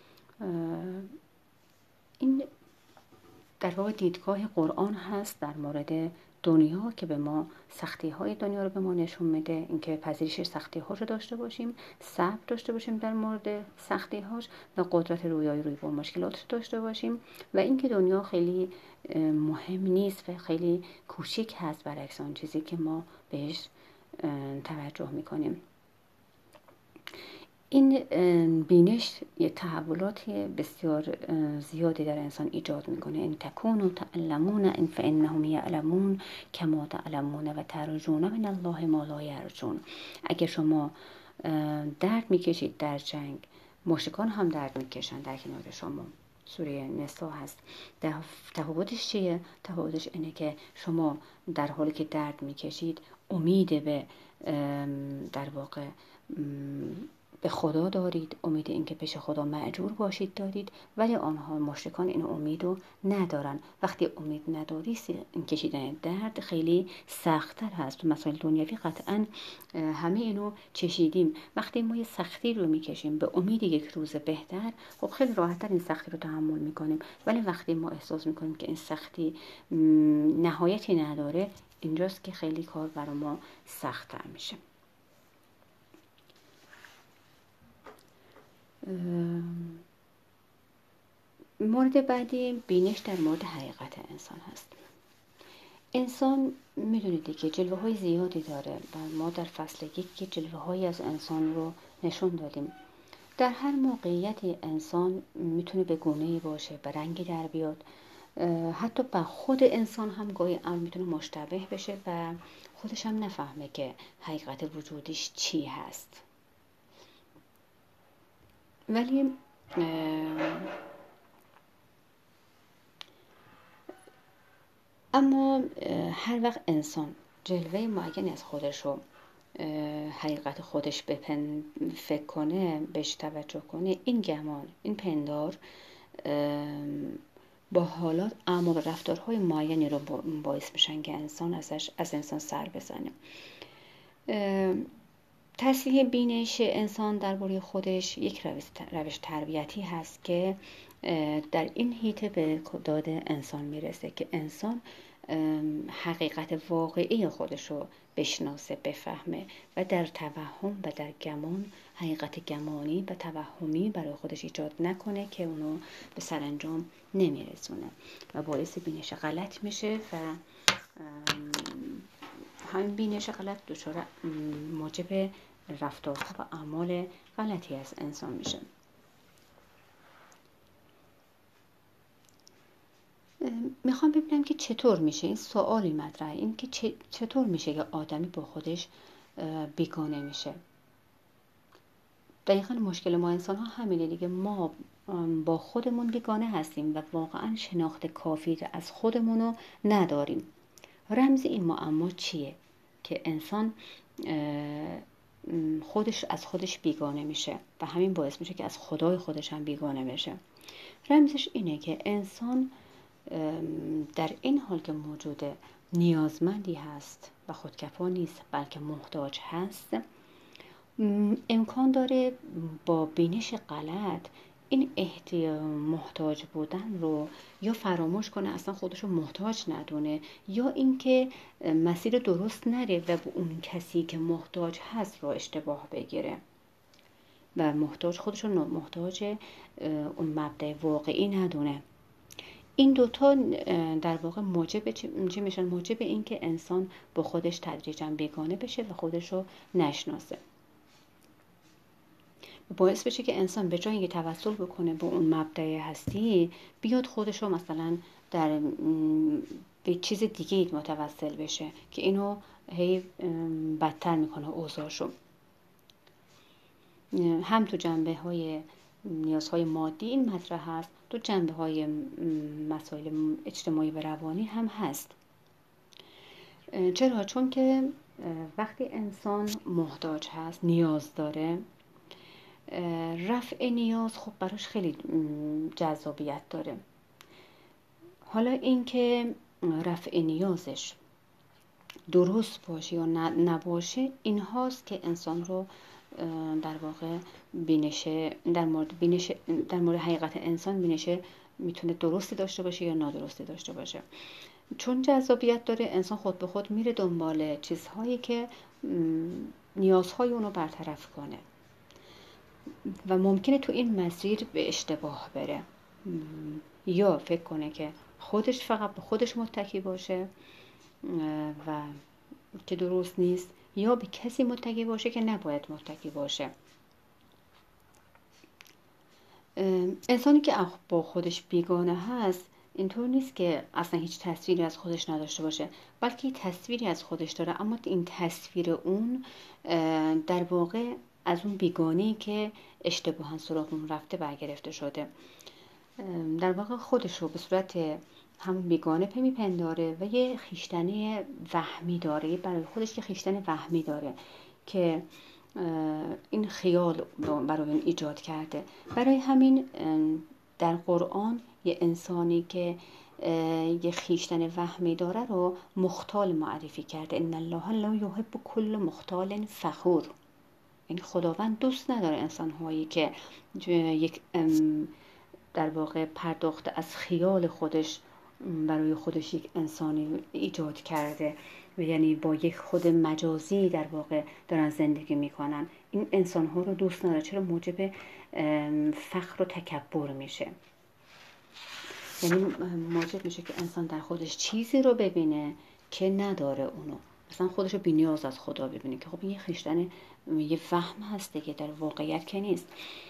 این در واقع دیدگاه قرآن هست در مورد دنیا که به ما سختی های دنیا رو به ما نشون میده، اینکه پذیرش سختی هاش رو داشته باشیم، صبر داشته باشیم در مورد سختی هاش و قدرت رویایی روی با مشکلاتش داشته باشیم، و اینکه دنیا خیلی مهم نیست و خیلی کوچیک هست برعکس آن چیزی که ما بهش توجه میکنیم. این بینش یه تحولات بسیار زیادی در انسان ایجاد میکنه. این تکونوا تعلمون ان فانهم یعلمون کما تعلمون و ترجون من الله ما لا یرجون. اگه شما درد میکشید در جنگ، مشرکان هم درد میکشن در کنار شما. سوره نساء هست. تفاوتش چیه؟ تفاوتش اینه که شما در حالی که درد میکشید امید به در واقع به خدا دارید، امید اینکه پیش خدا مأجور باشید دارید، ولی آنها مشرکان این امیدو ندارن. وقتی امید نداری این کشیدن درد خیلی سخت‌تر هست. تو مسائل دنیوی قطعا همه اینو چشیدیم. وقتی ما یه سختی رو میکشیم به امید یک روز بهتر، خب خیلی راحت‌تر این سختی رو تحمل میکنیم. ولی وقتی ما احساس میکنیم که این سختی نهایتی نداره، اینجاست که خیلی کار برای ما سخت‌تر میشه. مورد بعدی بینش در مورد حقیقت انسان هست. انسان میدونید که جلوه های زیادی داره و ما در فصل یک که جلوه های از انسان رو نشون دادیم. در هر موقعیتی انسان میتونه به گونه‌ای باشه، به رنگی در بیاد، حتی با خود انسان هم گاهی امر میتونه مشتبه بشه و خودش هم نفهمه که حقیقت وجودش چی هست. ولی اما هر وقت انسان جلوه معینی از خودش رو حقیقت خودش بپن فکر کنه، بهش توجه کنه، این گمان، این پندار با حالات اعمال و رفتارهای معینی رو باعث میشن که انسان ازش از انسان سر بزنه. تصحیح بینش انسان درباره خودش یک روش تربیتی هست که در این حیطه به داد انسان میرسه که انسان حقیقت واقعی خودش رو بشناسه، بفهمه و در توهم و در گمان حقیقت گمانی و توهمی برای خودش ایجاد نکنه که اونو به سرانجام نمیرسونه و باعث بینش غلط میشه و همین بینش غلط دچار موجب رفتارها و اعمال غلطی از انسان میشه. میخوام ببینم که چطور میشه، این سوالی مطرحه، این که چطور میشه که آدمی با خودش بیگانه میشه. دقیقا مشکل ما انسان ها همینه دیگه، ما با خودمون بیگانه هستیم و واقعا شناخت کافی از خودمونو نداریم. رمز این معما چیه که انسان خودش از خودش بیگانه میشه و همین باعث میشه که از خدای خودش هم بیگانه بشه؟ رمزش اینه که انسان در این حال که موجود نیازمندی هست و خودکفا نیست بلکه محتاج هست، امکان داره با بینش غلط این احتیاج محتاج بودن رو یا فراموش کنه، اصلا خودش رو محتاج ندونه، یا اینکه مسیر درست نره و به اون کسی که محتاج هست رو اشتباه بگیره و محتاج خودش رو محتاج اون مبدأ واقعی ندونه. این دوتا در واقع موجب چی میشن؟ موجب این که انسان با خودش تدریجاً بیگانه بشه و خودش رو نشناسه. باعث بشه که انسان به جای اینکه توسل بکنه به اون مبدأ هستی، بیاد خودش رو مثلا در به چیز دیگه متوسل بشه که اینو هی بدتر میکنه اوضاعشو. هم تو جنبه های نیازهای مادی این مطرح هست، تو جنبه های مسائل اجتماعی و روانی هم هست. چرا؟ چون که وقتی انسان محتاج هست، نیاز داره، رفع نیاز خب براش خیلی جذابیت داره. حالا این که رفع نیازش درست باشه یا نباشه، این هاست که انسان رو در واقع بینش در مورد بینش در مورد حقیقت انسان بینش میتونه درستی داشته باشه یا نادرستی داشته باشه. چون جذابیت داره، انسان خود به خود میره دنبال چیزهایی که نیازهای اونو برطرف کنه و ممکنه تو این مسیر به اشتباه بره، یا فکر کنه که خودش فقط به خودش متکی باشه و که درست نیست، یا به کسی متکی باشه که نباید متکی باشه. انسانی که با خودش بیگانه هست اینطور نیست که اصلا هیچ تصویری از خودش نداشته باشه، بلکه یه تصویری از خودش داره، اما این تصویر اون در واقع از اون بیگانه‌ای که اشتباهاً سراغ اون رفته برگرفته شده. در واقع خودش رو به صورت همون بیگانه پی میپنداره و یه خیشتنی وهمی داره، برای خودش یه خیشتن وهمی داره که این خیال برای اون ایجاد کرده. برای همین در قرآن یه انسانی که یه خیشتن وهمی داره رو مختال معرفی کرده. ان الله لا یحب کل مختال فخور. یعنی خداوند دوست نداره انسان‌هایی که یک در واقع پرداخت از خیال خودش برای خودش یک انسانی ایجاد کرده و یعنی با یک خود مجازی در واقع دارن زندگی میکنن. این انسان‌ها رو دوست نداره، چرا موجب فخر و تکبر میشه. یعنی موجب میشه که انسان در خودش چیزی رو ببینه که نداره اونو، مثلا خودش رو بی‌نیاز از خدا ببینه که خب این یه خیشتن یه فهم هسته که در واقعیت که نیست.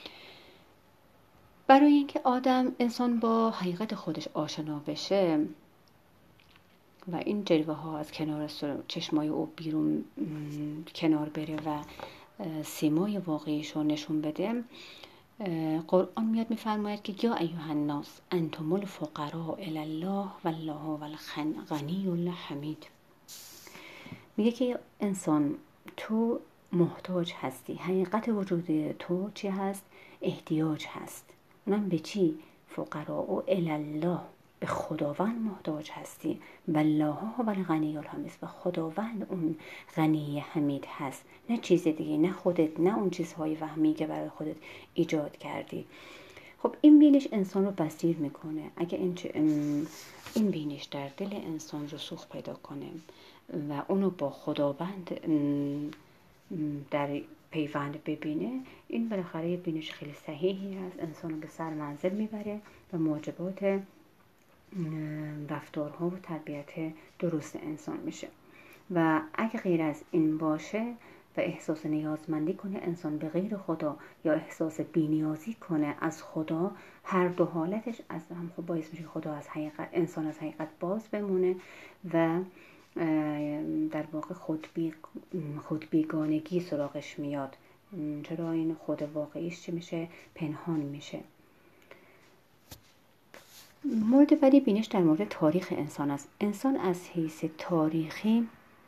برای اینکه آدم انسان با حقیقت خودش آشنا بشه و این جلوه ها از کنار چشمای او بیرون کنار بره و سیمای واقعیش رو نشون بده، قرآن میاد میفرماید که یا ایها الناس انتم الفقراء الی الله والله هو الغنی الحمید. میگه که انسان تو محتاج هستی، حقیقت وجود تو چی هست؟ احتیاج هست. اونم به چی؟ فقراء الی الله، به خداوند محتاج هستی. والله هو الغنی الحمید، و خداوند اون غنی حمید هست، نه چیز دیگه، نه خودت، نه اون چیزهای وهمی که برای خودت ایجاد کردی. خب این بینش انسان رو بصیر میکنه. اگه این, این بینش در دل انسان رسوخ پیدا کنه و اونو با خداوند در پیوند ببینه، این بالاخره بینش خیلی صحیحی هست، انسان رو به سر منزل میبره و موجبات رفتارها و تربیت درست انسان میشه. و اگه غیر از این باشه و احساس نیازمندی کنه انسان به غیر خدا یا احساس بی‌نیازی کنه از خدا، هر دو حالتش از هم خب باعث میشه خدا از حقیقت، انسان از حقیقت باز بمونه و در واقع خود بی خود بیگانگی سراغش میاد. چرا؟ این خود واقعیش چی میشه؟ پنهان میشه. مورد بعدی بینش در مورد تاریخ انسان است. انسان از حیث تاریخی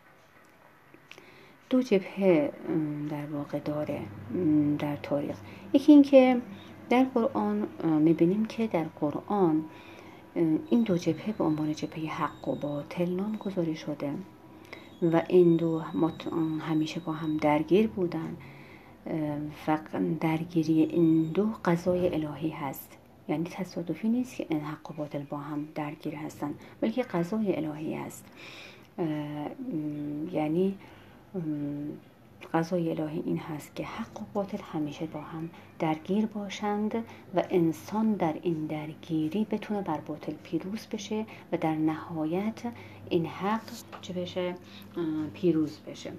دو جبهه در واقع داره در تاریخ. یکی این که در قرآن میبینیم که در قرآن این دو جبهه به عنوان جبهه حق و باطل نامگذاری شده و این دو همیشه با هم درگیر بودن و درگیری این دو قضای الهی هست. یعنی تصادفی نیست که این حق و باطل با هم درگیر هستن، بلکه قضای الهی هست. یعنی قضای الهی این هست که حق و باطل همیشه با هم درگیر باشند و انسان در این درگیری بتونه بر باطل پیروز بشه و در نهایت این حق چه بشه؟ پیروز بشه.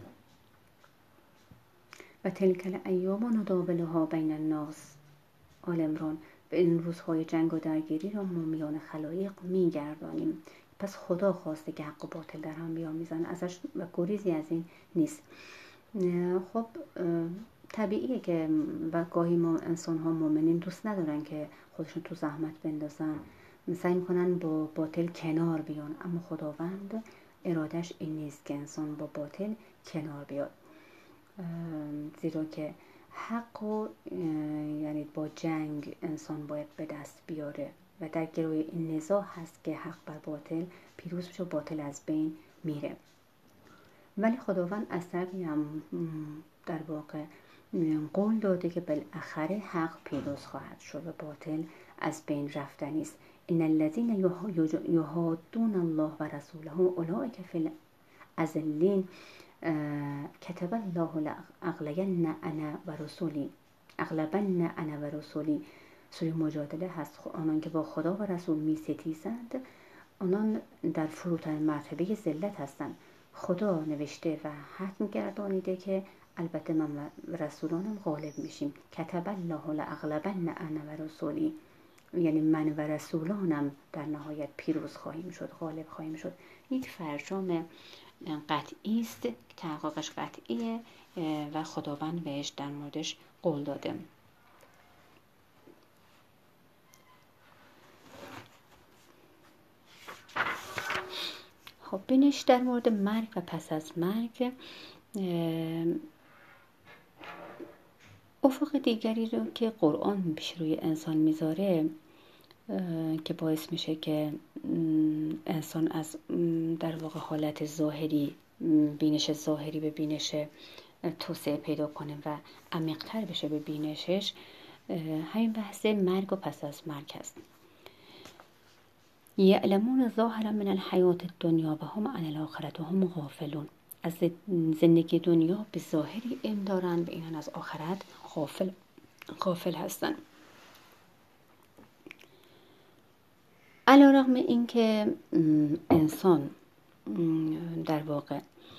و تلک الایام نداولها بین الناس، آل عمران. به این روزهای جنگ و درگیری را ما میان خلایق میگردانیم. پس خدا خواسته که حق و باطل در هم بیامیزن ازش و گریزی از این نیست. خب طبیعیه که و گاهی ما انسان ها مؤمنین دوست ندارن که خودشون تو زحمت بندازن، سعی میکنن با باطل کنار بیان، اما خداوند ارادش این نیست که انسان با باطل کنار بیاد، زیرا که حق و یعنی با جنگ انسان باید به دست بیاره و در گروه این نزاع هست که حق بر باطل پیروز میشه و باطل از بین میره. ولی خداوند از طرفی هم در واقع قول داده که بالاخره حق پیروز خواهد شد و باطل از بین رفتنی است. ان الذين يحادون الله ورسوله اولئک فی الاذلین کتب الله لاغلین انا و رسولی اغلبن انا و رسولی. سوره مجادله هست. آنان که با خدا و رسول می ستیزند آنان در فروترین مرتبه ذلت هستند. خدا نوشته و حکم گردانیده که البته من و رسولانم غالب میشیم. کتب الله لاغلبن انا و رسولی، یعنی من و رسولانم در نهایت پیروز خواهیم شد، غالب خواهیم شد. یک فرجام قطعی است، تحقیقش قطعیه و خداوند بهش در موردش قول داده. خب بینش در مورد مرگ و پس از مرگ افق دیگری رو که قرآن پیش روی انسان میذاره که باعث میشه که انسان از در واقع حالت ظاهری، بینش ظاهری به بینش توسعه پیدا کنه و عمیق‌تر بشه به بینشش، همین بحث مرگ و پس از مرگ هست. یعلمون ظاهرا من الحیات الدنیا و هم عن الاخرة هم غافلون. از زندگی دنیا به ظاهری علم دارن، به اینان از آخرت غافل غافل هستن. علیرغم این که انسان در واقع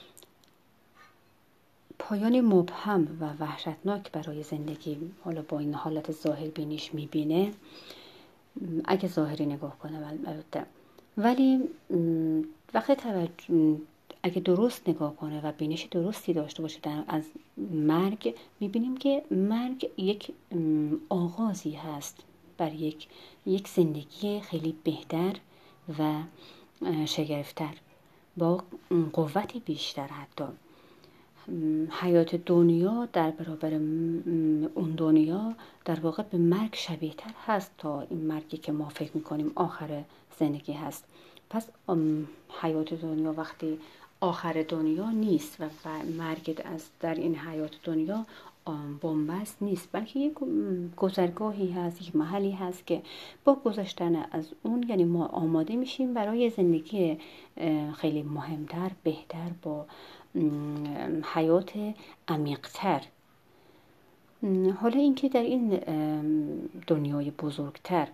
پایان مبهم و وحشتناک برای زندگی حالا با این حالت ظاهر بینیش میبینه، اگه ظاهری نگاه کنه البته، ولی وقتی توجه اگه درست نگاه کنه و بینش درستی داشته باشه در از مرگ، میبینیم که مرگ یک آغازی هست بر یک یک زندگی خیلی بهتر و شگرفتر با قوت بیشتر. حتی حیات دنیا در برابر اون دنیا در واقع به مرگ شبیه تر هست تا این مرگی که ما فکر میکنیم آخر زندگی هست. پس حیات دنیا وقتی آخر دنیا نیست و مرگ از در این حیات دنیا بنبست نیست، بلکه یک گذرگاهی هست، یک محلی هست که با گذشتن از اون یعنی ما آماده میشیم برای زندگی خیلی مهمتر، بهتر، با حیات عمیق‌تر. حالا اینکه در این دنیای بزرگتر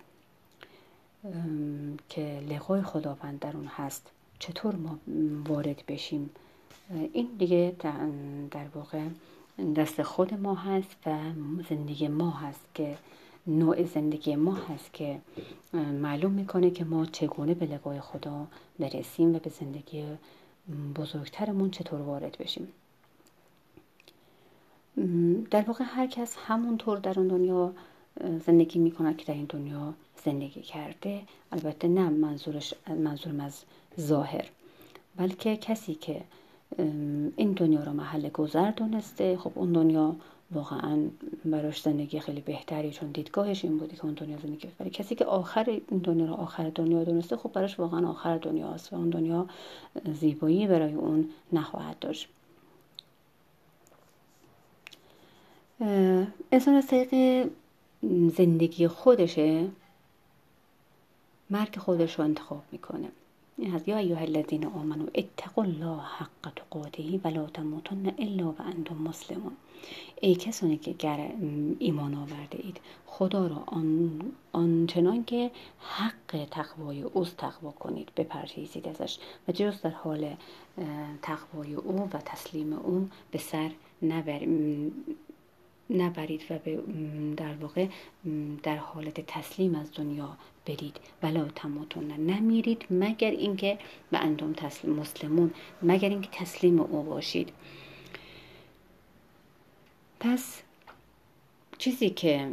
که لقای خداوند در اون هست چطور ما وارد بشیم، این دیگه در واقع دست خود ما هست و زندگی ما هست که نوع زندگی ما هست که معلوم میکنه که ما چگونه به لقای خدا برسیم و به زندگی بزرگترمون چطور وارد بشیم. در واقع هر کس همونطور در اون دنیا زندگی میکنه که در این دنیا زندگی کرده. البته نه منظورش منظورم از ظاهر، بلکه کسی که این دنیا رو محل گذر دونسته، خب اون دنیا واقعا براش زندگی خیلی بهتری، چون دیدگاهش این بوده که اون دنیا زندگی. ولی کسی که آخر این دنیا رو آخر دنیا دونسته، خب براش واقعا آخر دنیا است و اون دنیا زیبایی برای اون نخواهد داشت. انسان از طریق زندگی خودشه مرگ خودش رو انتخاب میکنه. این هست یا ایها الذین آمنوا اتقوا الله حق تقاته ولا تموتن الا وانتم مسلمون. ای کسانی که گر ایمان آورده اید خدا را آن آنچنان که حق تقوای اوست تقوا کنید، بپرهیزید ازش و جز در حال تقوای او و تسلیم او به سر نبرید نبرید و به در واقع در حالت تسلیم از دنیا برید ولا تموتن، نمیرید مگر اینکه و انتم تسلیم مسلمون، مگر اینکه تسلیم او باشید. پس چیزی که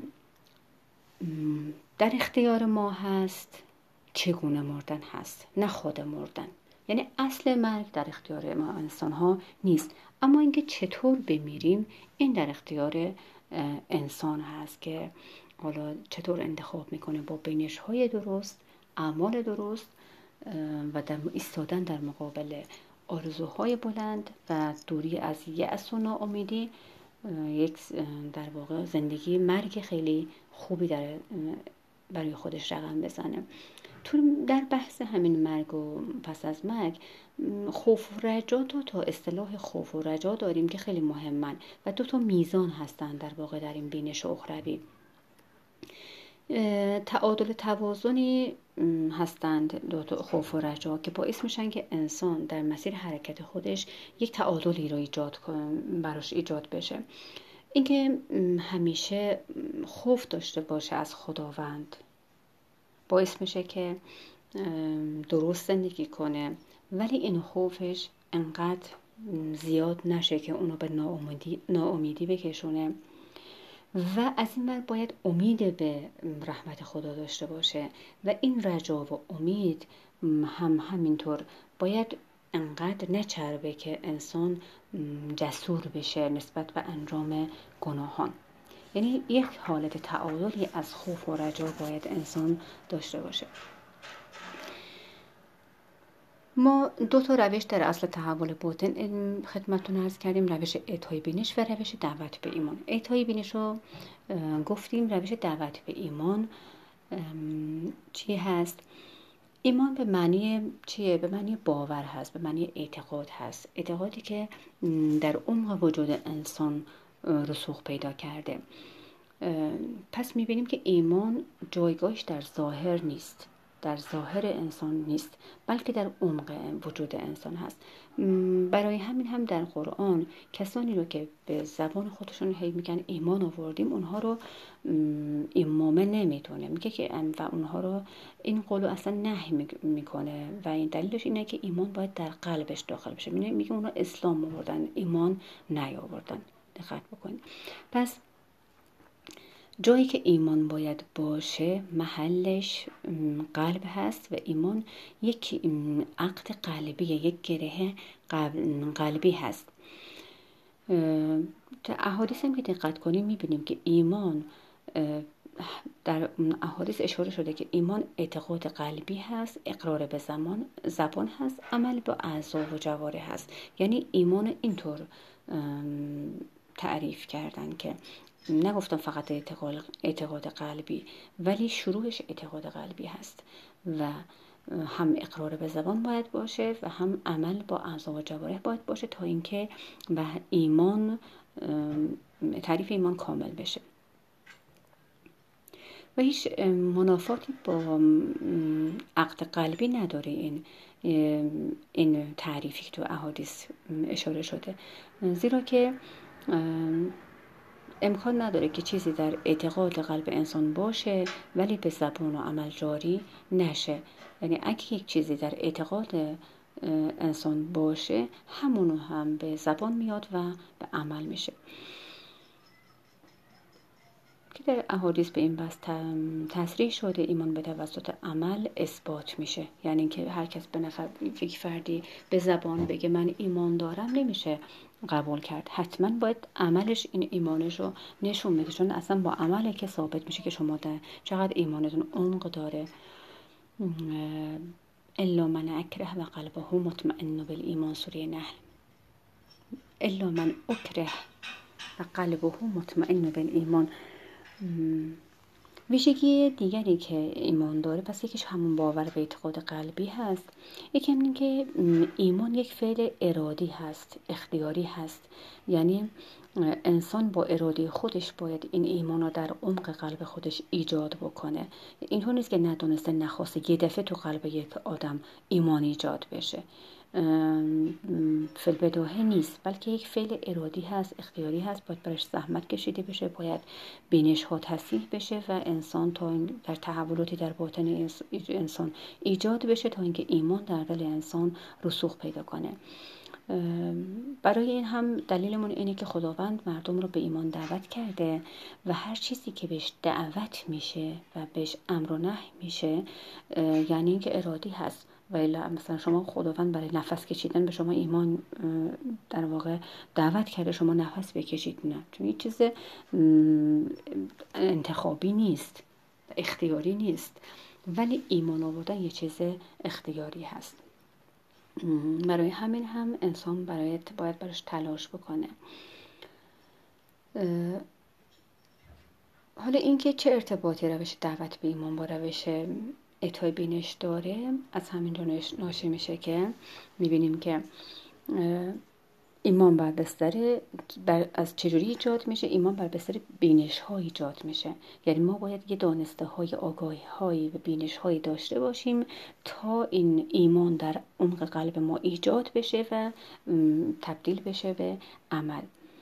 در اختیار ما هست چگونه مردن هست، نه خود مردن. یعنی اصل مرگ در اختیار ما انسان ها نیست، اما اینکه چطور بمیریم این در اختیار انسان هست که حالا چطور انتخاب میکنه با بینش های درست، اعمال درست و در ایستادن در مقابل آرزوهای بلند و دوری از یأس و ناامیدی یک در واقع زندگی مرگ خیلی خوبی در برای خودش رقم بزنه. تو در بحث همین مرگ و پس از مرگ خوف و رجا، دو تا اصطلاح خوف و رجا داریم که خیلی مهمن و دو تا میزان هستن در واقع در این بینش اخروی. تعادل توازنی هستند دو تا خوف و رجا که باعث میشن که انسان در مسیر حرکت خودش یک تعادلی رو ایجاد کنه، براش ایجاد بشه. اینکه همیشه خوف داشته باشه از خداوند باعث میشه که درست زندگی کنه، ولی این خوفش انقدر زیاد نشه که اونو به ناامیدی, ناامیدی بکشونه و از این ور باید امید به رحمت خدا داشته باشه و این رجا و امید هم همینطور باید انقدر نچربه که انسان جسور بشه نسبت به انجام گناهان. یعنی یک حالت تعادلی از خوف و رجا باید انسان داشته باشه. ما دو تا روش در اصل تحول باطن خدمتتون عرض کردیم، روش اعطای بینش و روش دعوت به ایمان. اعطای بینش رو گفتیم. روش دعوت به ایمان چی هست؟ ایمان به معنی چیه؟ به معنی باور هست، به معنی اعتقاد هست، اعتقادی که در عمق وجود انسان رسوخ پیدا کرده. پس می‌بینیم که ایمان جایگاهش در ظاهر نیست، در ظاهر انسان نیست، بلکه در عمق وجود انسان هست. برای همین هم در قرآن کسانی رو که به زبان خودشون هی میگن ایمان آوردیم، اونها رو این مومن نمیدونه، میگه که و اونها رو این قولو اصلا نهی میکنه و این دلیلش اینه که ایمان باید در قلبش داخل بشه. میگه اونها اسلام آوردن، ایمان نیاوردن. دقت بکنید. پس جایی که ایمان باید باشه محلش قلب هست و ایمان یک عقد قلبیه، یک گره قلبی هست. در احادیث هم که دقت کنیم میبینیم که ایمان، در احادیث اشاره شده که ایمان اعتقاد قلبی هست، اقرار به زمان زبان هست، عمل با اعضا و جوارح هست. یعنی ایمان اینطور تعریف کردن که نگفتم فقط اعتقاد, اعتقاد قلبی، ولی شروعش اعتقاد قلبی هست و هم اقرار به زبان باید باشه و هم عمل با اعضا و جوارح باید باشه تا اینکه به ایمان، تعریف ایمان کامل بشه. و هیچ منافاتی با عقد قلبی نداره این این تعریفی که تو احادیث اشاره شده، زیرا که امکان نداره که چیزی در اعتقاد قلب انسان باشه ولی به زبان و عمل جاری نشه. یعنی اگه یک چیزی در اعتقاد انسان باشه همونو هم به زبان میاد و به عمل میشه، که در احادیث به این بحث تصریح شده ایمان به توسط عمل اثبات میشه. یعنی که هر کس به نفر یک فردی به زبان بگه من ایمان دارم نمیشه قبول کرد، حتما باید عملش این ایمانش رو نشون میده، چون اصلا با عمله که ثابت میشه که شما در چقدر ایمانتون عمق داره. الا من اکره و قلبه مطمئن بالایمان، سوره نحل. الا من اکره و قلبه مطمئن بالایمان. ویژگی دیگری که ایمان داره پس یکیش همون باور به اعتقاد قلبی هست، یکی همین که ایمان یک فعل ارادی هست، اختیاری هست. یعنی انسان با اراده خودش باید این ایمان رو در عمق قلب خودش ایجاد بکنه. اینطور نیست که ندونسته نخواسته یه دفعه تو قلب یک آدم ایمان ایجاد بشه. فی‌البداهه نیست، بلکه یک فعل ارادی هست، اختیاری هست. باید برش زحمت کشیده بشه، باید بینش ها تصحیح بشه و انسان تا در تحولاتی در باطن انسان ایجاد بشه تا اینکه ایمان در دل انسان رسوخ پیدا کنه. برای این هم دلیلمون اینه که خداوند مردم رو به ایمان دعوت کرده و هر چیزی که بهش دعوت میشه و بهش امر و نهی میشه یعنی اینکه ارادی هست. و مثلا شما خداوند برای نفس کشیدن به شما ایمان در واقع دعوت کرده، شما نفس بکشید، نه، چون این چیز انتخابی نیست، اختیاری نیست، ولی ایمان آوردن یه چیز اختیاری هست. برای همین هم انسان برای باید براش تلاش بکنه. حالا اینکه چه ارتباطی روش دعوت به ایمان با روش اعطای بینش داره، از همینجا ناشی میشه که میبینیم که ایمان بر بستر بر از چجوری ایجاد میشه. ایمان بر بستر بینش ها ایجاد میشه، یعنی ما باید یه دانسته های آگاهی های و بینش هایی داشته باشیم تا این ایمان در عمق قلب ما ایجاد بشه و تبدیل بشه به عمل.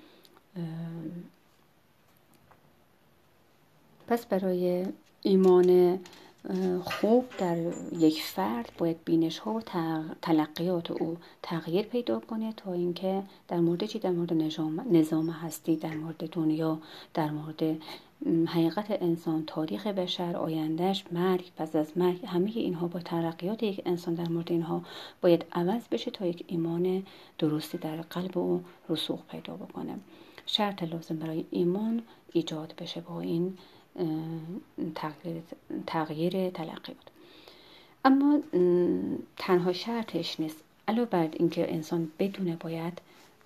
پس برای ایمان خوب در یک فرد باید بینش ها و تلقیات او تغییر پیدا کنه تا اینکه در مورد چی؟ در مورد نظام, نظام هستی، در مورد دنیا، در مورد حقیقت انسان، تاریخ بشر، آیندهش، مرگ، پس از مرگ، همه اینها با ترقیات یک انسان در مورد اینها باید عوض بشه تا یک ایمان درستی در قلب او رسوخ پیدا بکنه. شرط لازم برای ایمان ایجاد بشه با این تغییر, تغییر تلقیات. اما تنها شرطش نیست. علاوه بر اینکه انسان بدونه باید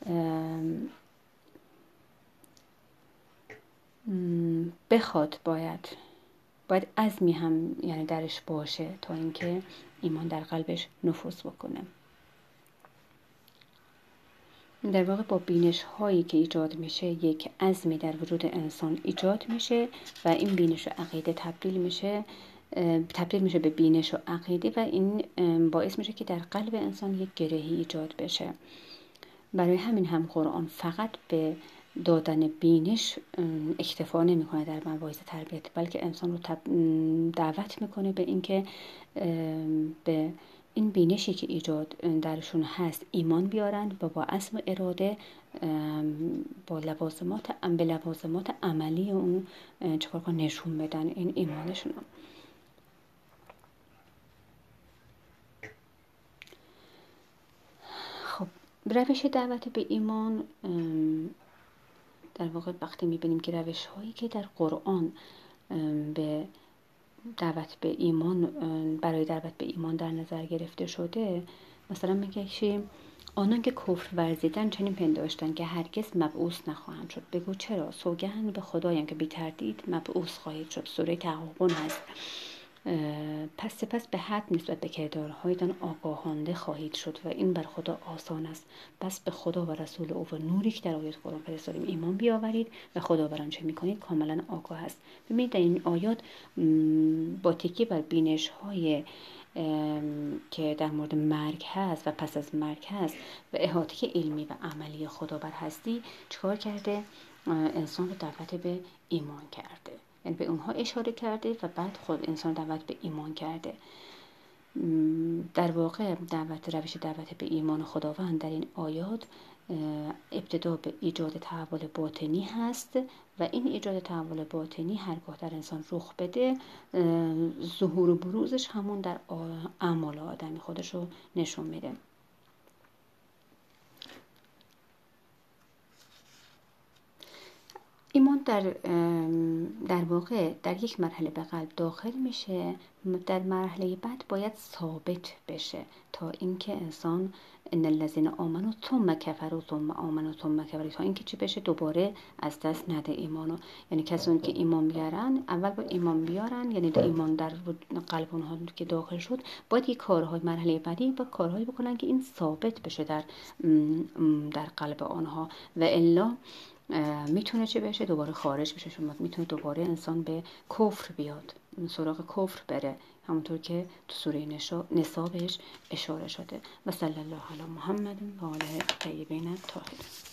بخواد، باید باید عزمی هم یعنی درش باشه تا اینکه ایمان در قلبش نفوذ بکنه. در واقع با بینش هایی که ایجاد میشه یک عزمی در وجود انسان ایجاد میشه و این بینش و عقیده تبدیل میشه تبدیل میشه به بینش و عقیده و این باعث میشه که در قلب انسان یک گرهی ایجاد بشه. برای همین هم قرآن فقط به دادن بینش اکتفا نمیکنه در مواعظ تربیت، بلکه انسان رو دعوت میکنه به اینکه به این بینشی که ایجاد درشون هست ایمان بیارن و با عزم و اراده با لوازمات به لوازمات عملی اون چکار کنن، نشون بدن این ایمانشون. خب روش دعوت به ایمان در واقع وقتی میبینیم که روش هایی که در قرآن به دعوت به ایمان برای دعوت به ایمان در نظر گرفته شده، مثلا میگه که آنان که کفر ورزیدن چنین پنداشتن که هرگز مبعوث نخواهند شد. بگو چرا؟ سوگند به خدایم که بی تردید مبعوث خواهید شد. سوره تغابن هست. پس سپس به حد نسبت به کردارهایتان آگاهانده خواهید شد و این بر خدا آسان است. پس به خدا و رسول او و نوری که در آیات قرآن فرستادیم ایمان بیاورید و خدا بر آنچه میکنید کاملا آگاه است. ببینید در این آیات با تکیه بر بینش های که در مورد مرگ هست و پس از مرگ هست و احاطه علمی و عملی خدا بر هستی چکار کرده؟ انسان رو دعوت به ایمان کرده، یعنی به اونها اشاره کرده و بعد خود انسان دعوت به ایمان کرده. در واقع دعوت روش دعوت به ایمان خداوند در این آیات ابتدا به ایجاد تحول باطنی هست و این ایجاد تحول باطنی هرگاه در انسان رخ بده ظهور و بروزش همون در اعمال آدمی خودش رو نشون میده. ایمان در در واقع در یک مرحله به قلب داخل میشه، در مرحله بعد باید ثابت بشه تا اینکه انسان ان الذين آمنوا ثم كفروا ثم آمنوا ثم كفروا تا اینکه چی بشه؟ دوباره از دست نده ایمانو. یعنی کسانی که ایمان بیارن اول با ایمان بیارن، یعنی در ایمان در قلب اونها که داخل شد باید یک کارهای مرحله بعدی با کارهایی بکنن که این ثابت بشه در در قلب آنها و الا میتونه چه بشه؟ دوباره خارج بشه. شما میتونه دوباره انسان به کفر بیاد، سراغ کفر بره. همونطور که تو سوره نساء بهش اشاره شده. و صلی الله علی محمد و آله الطیبین الطاهرین.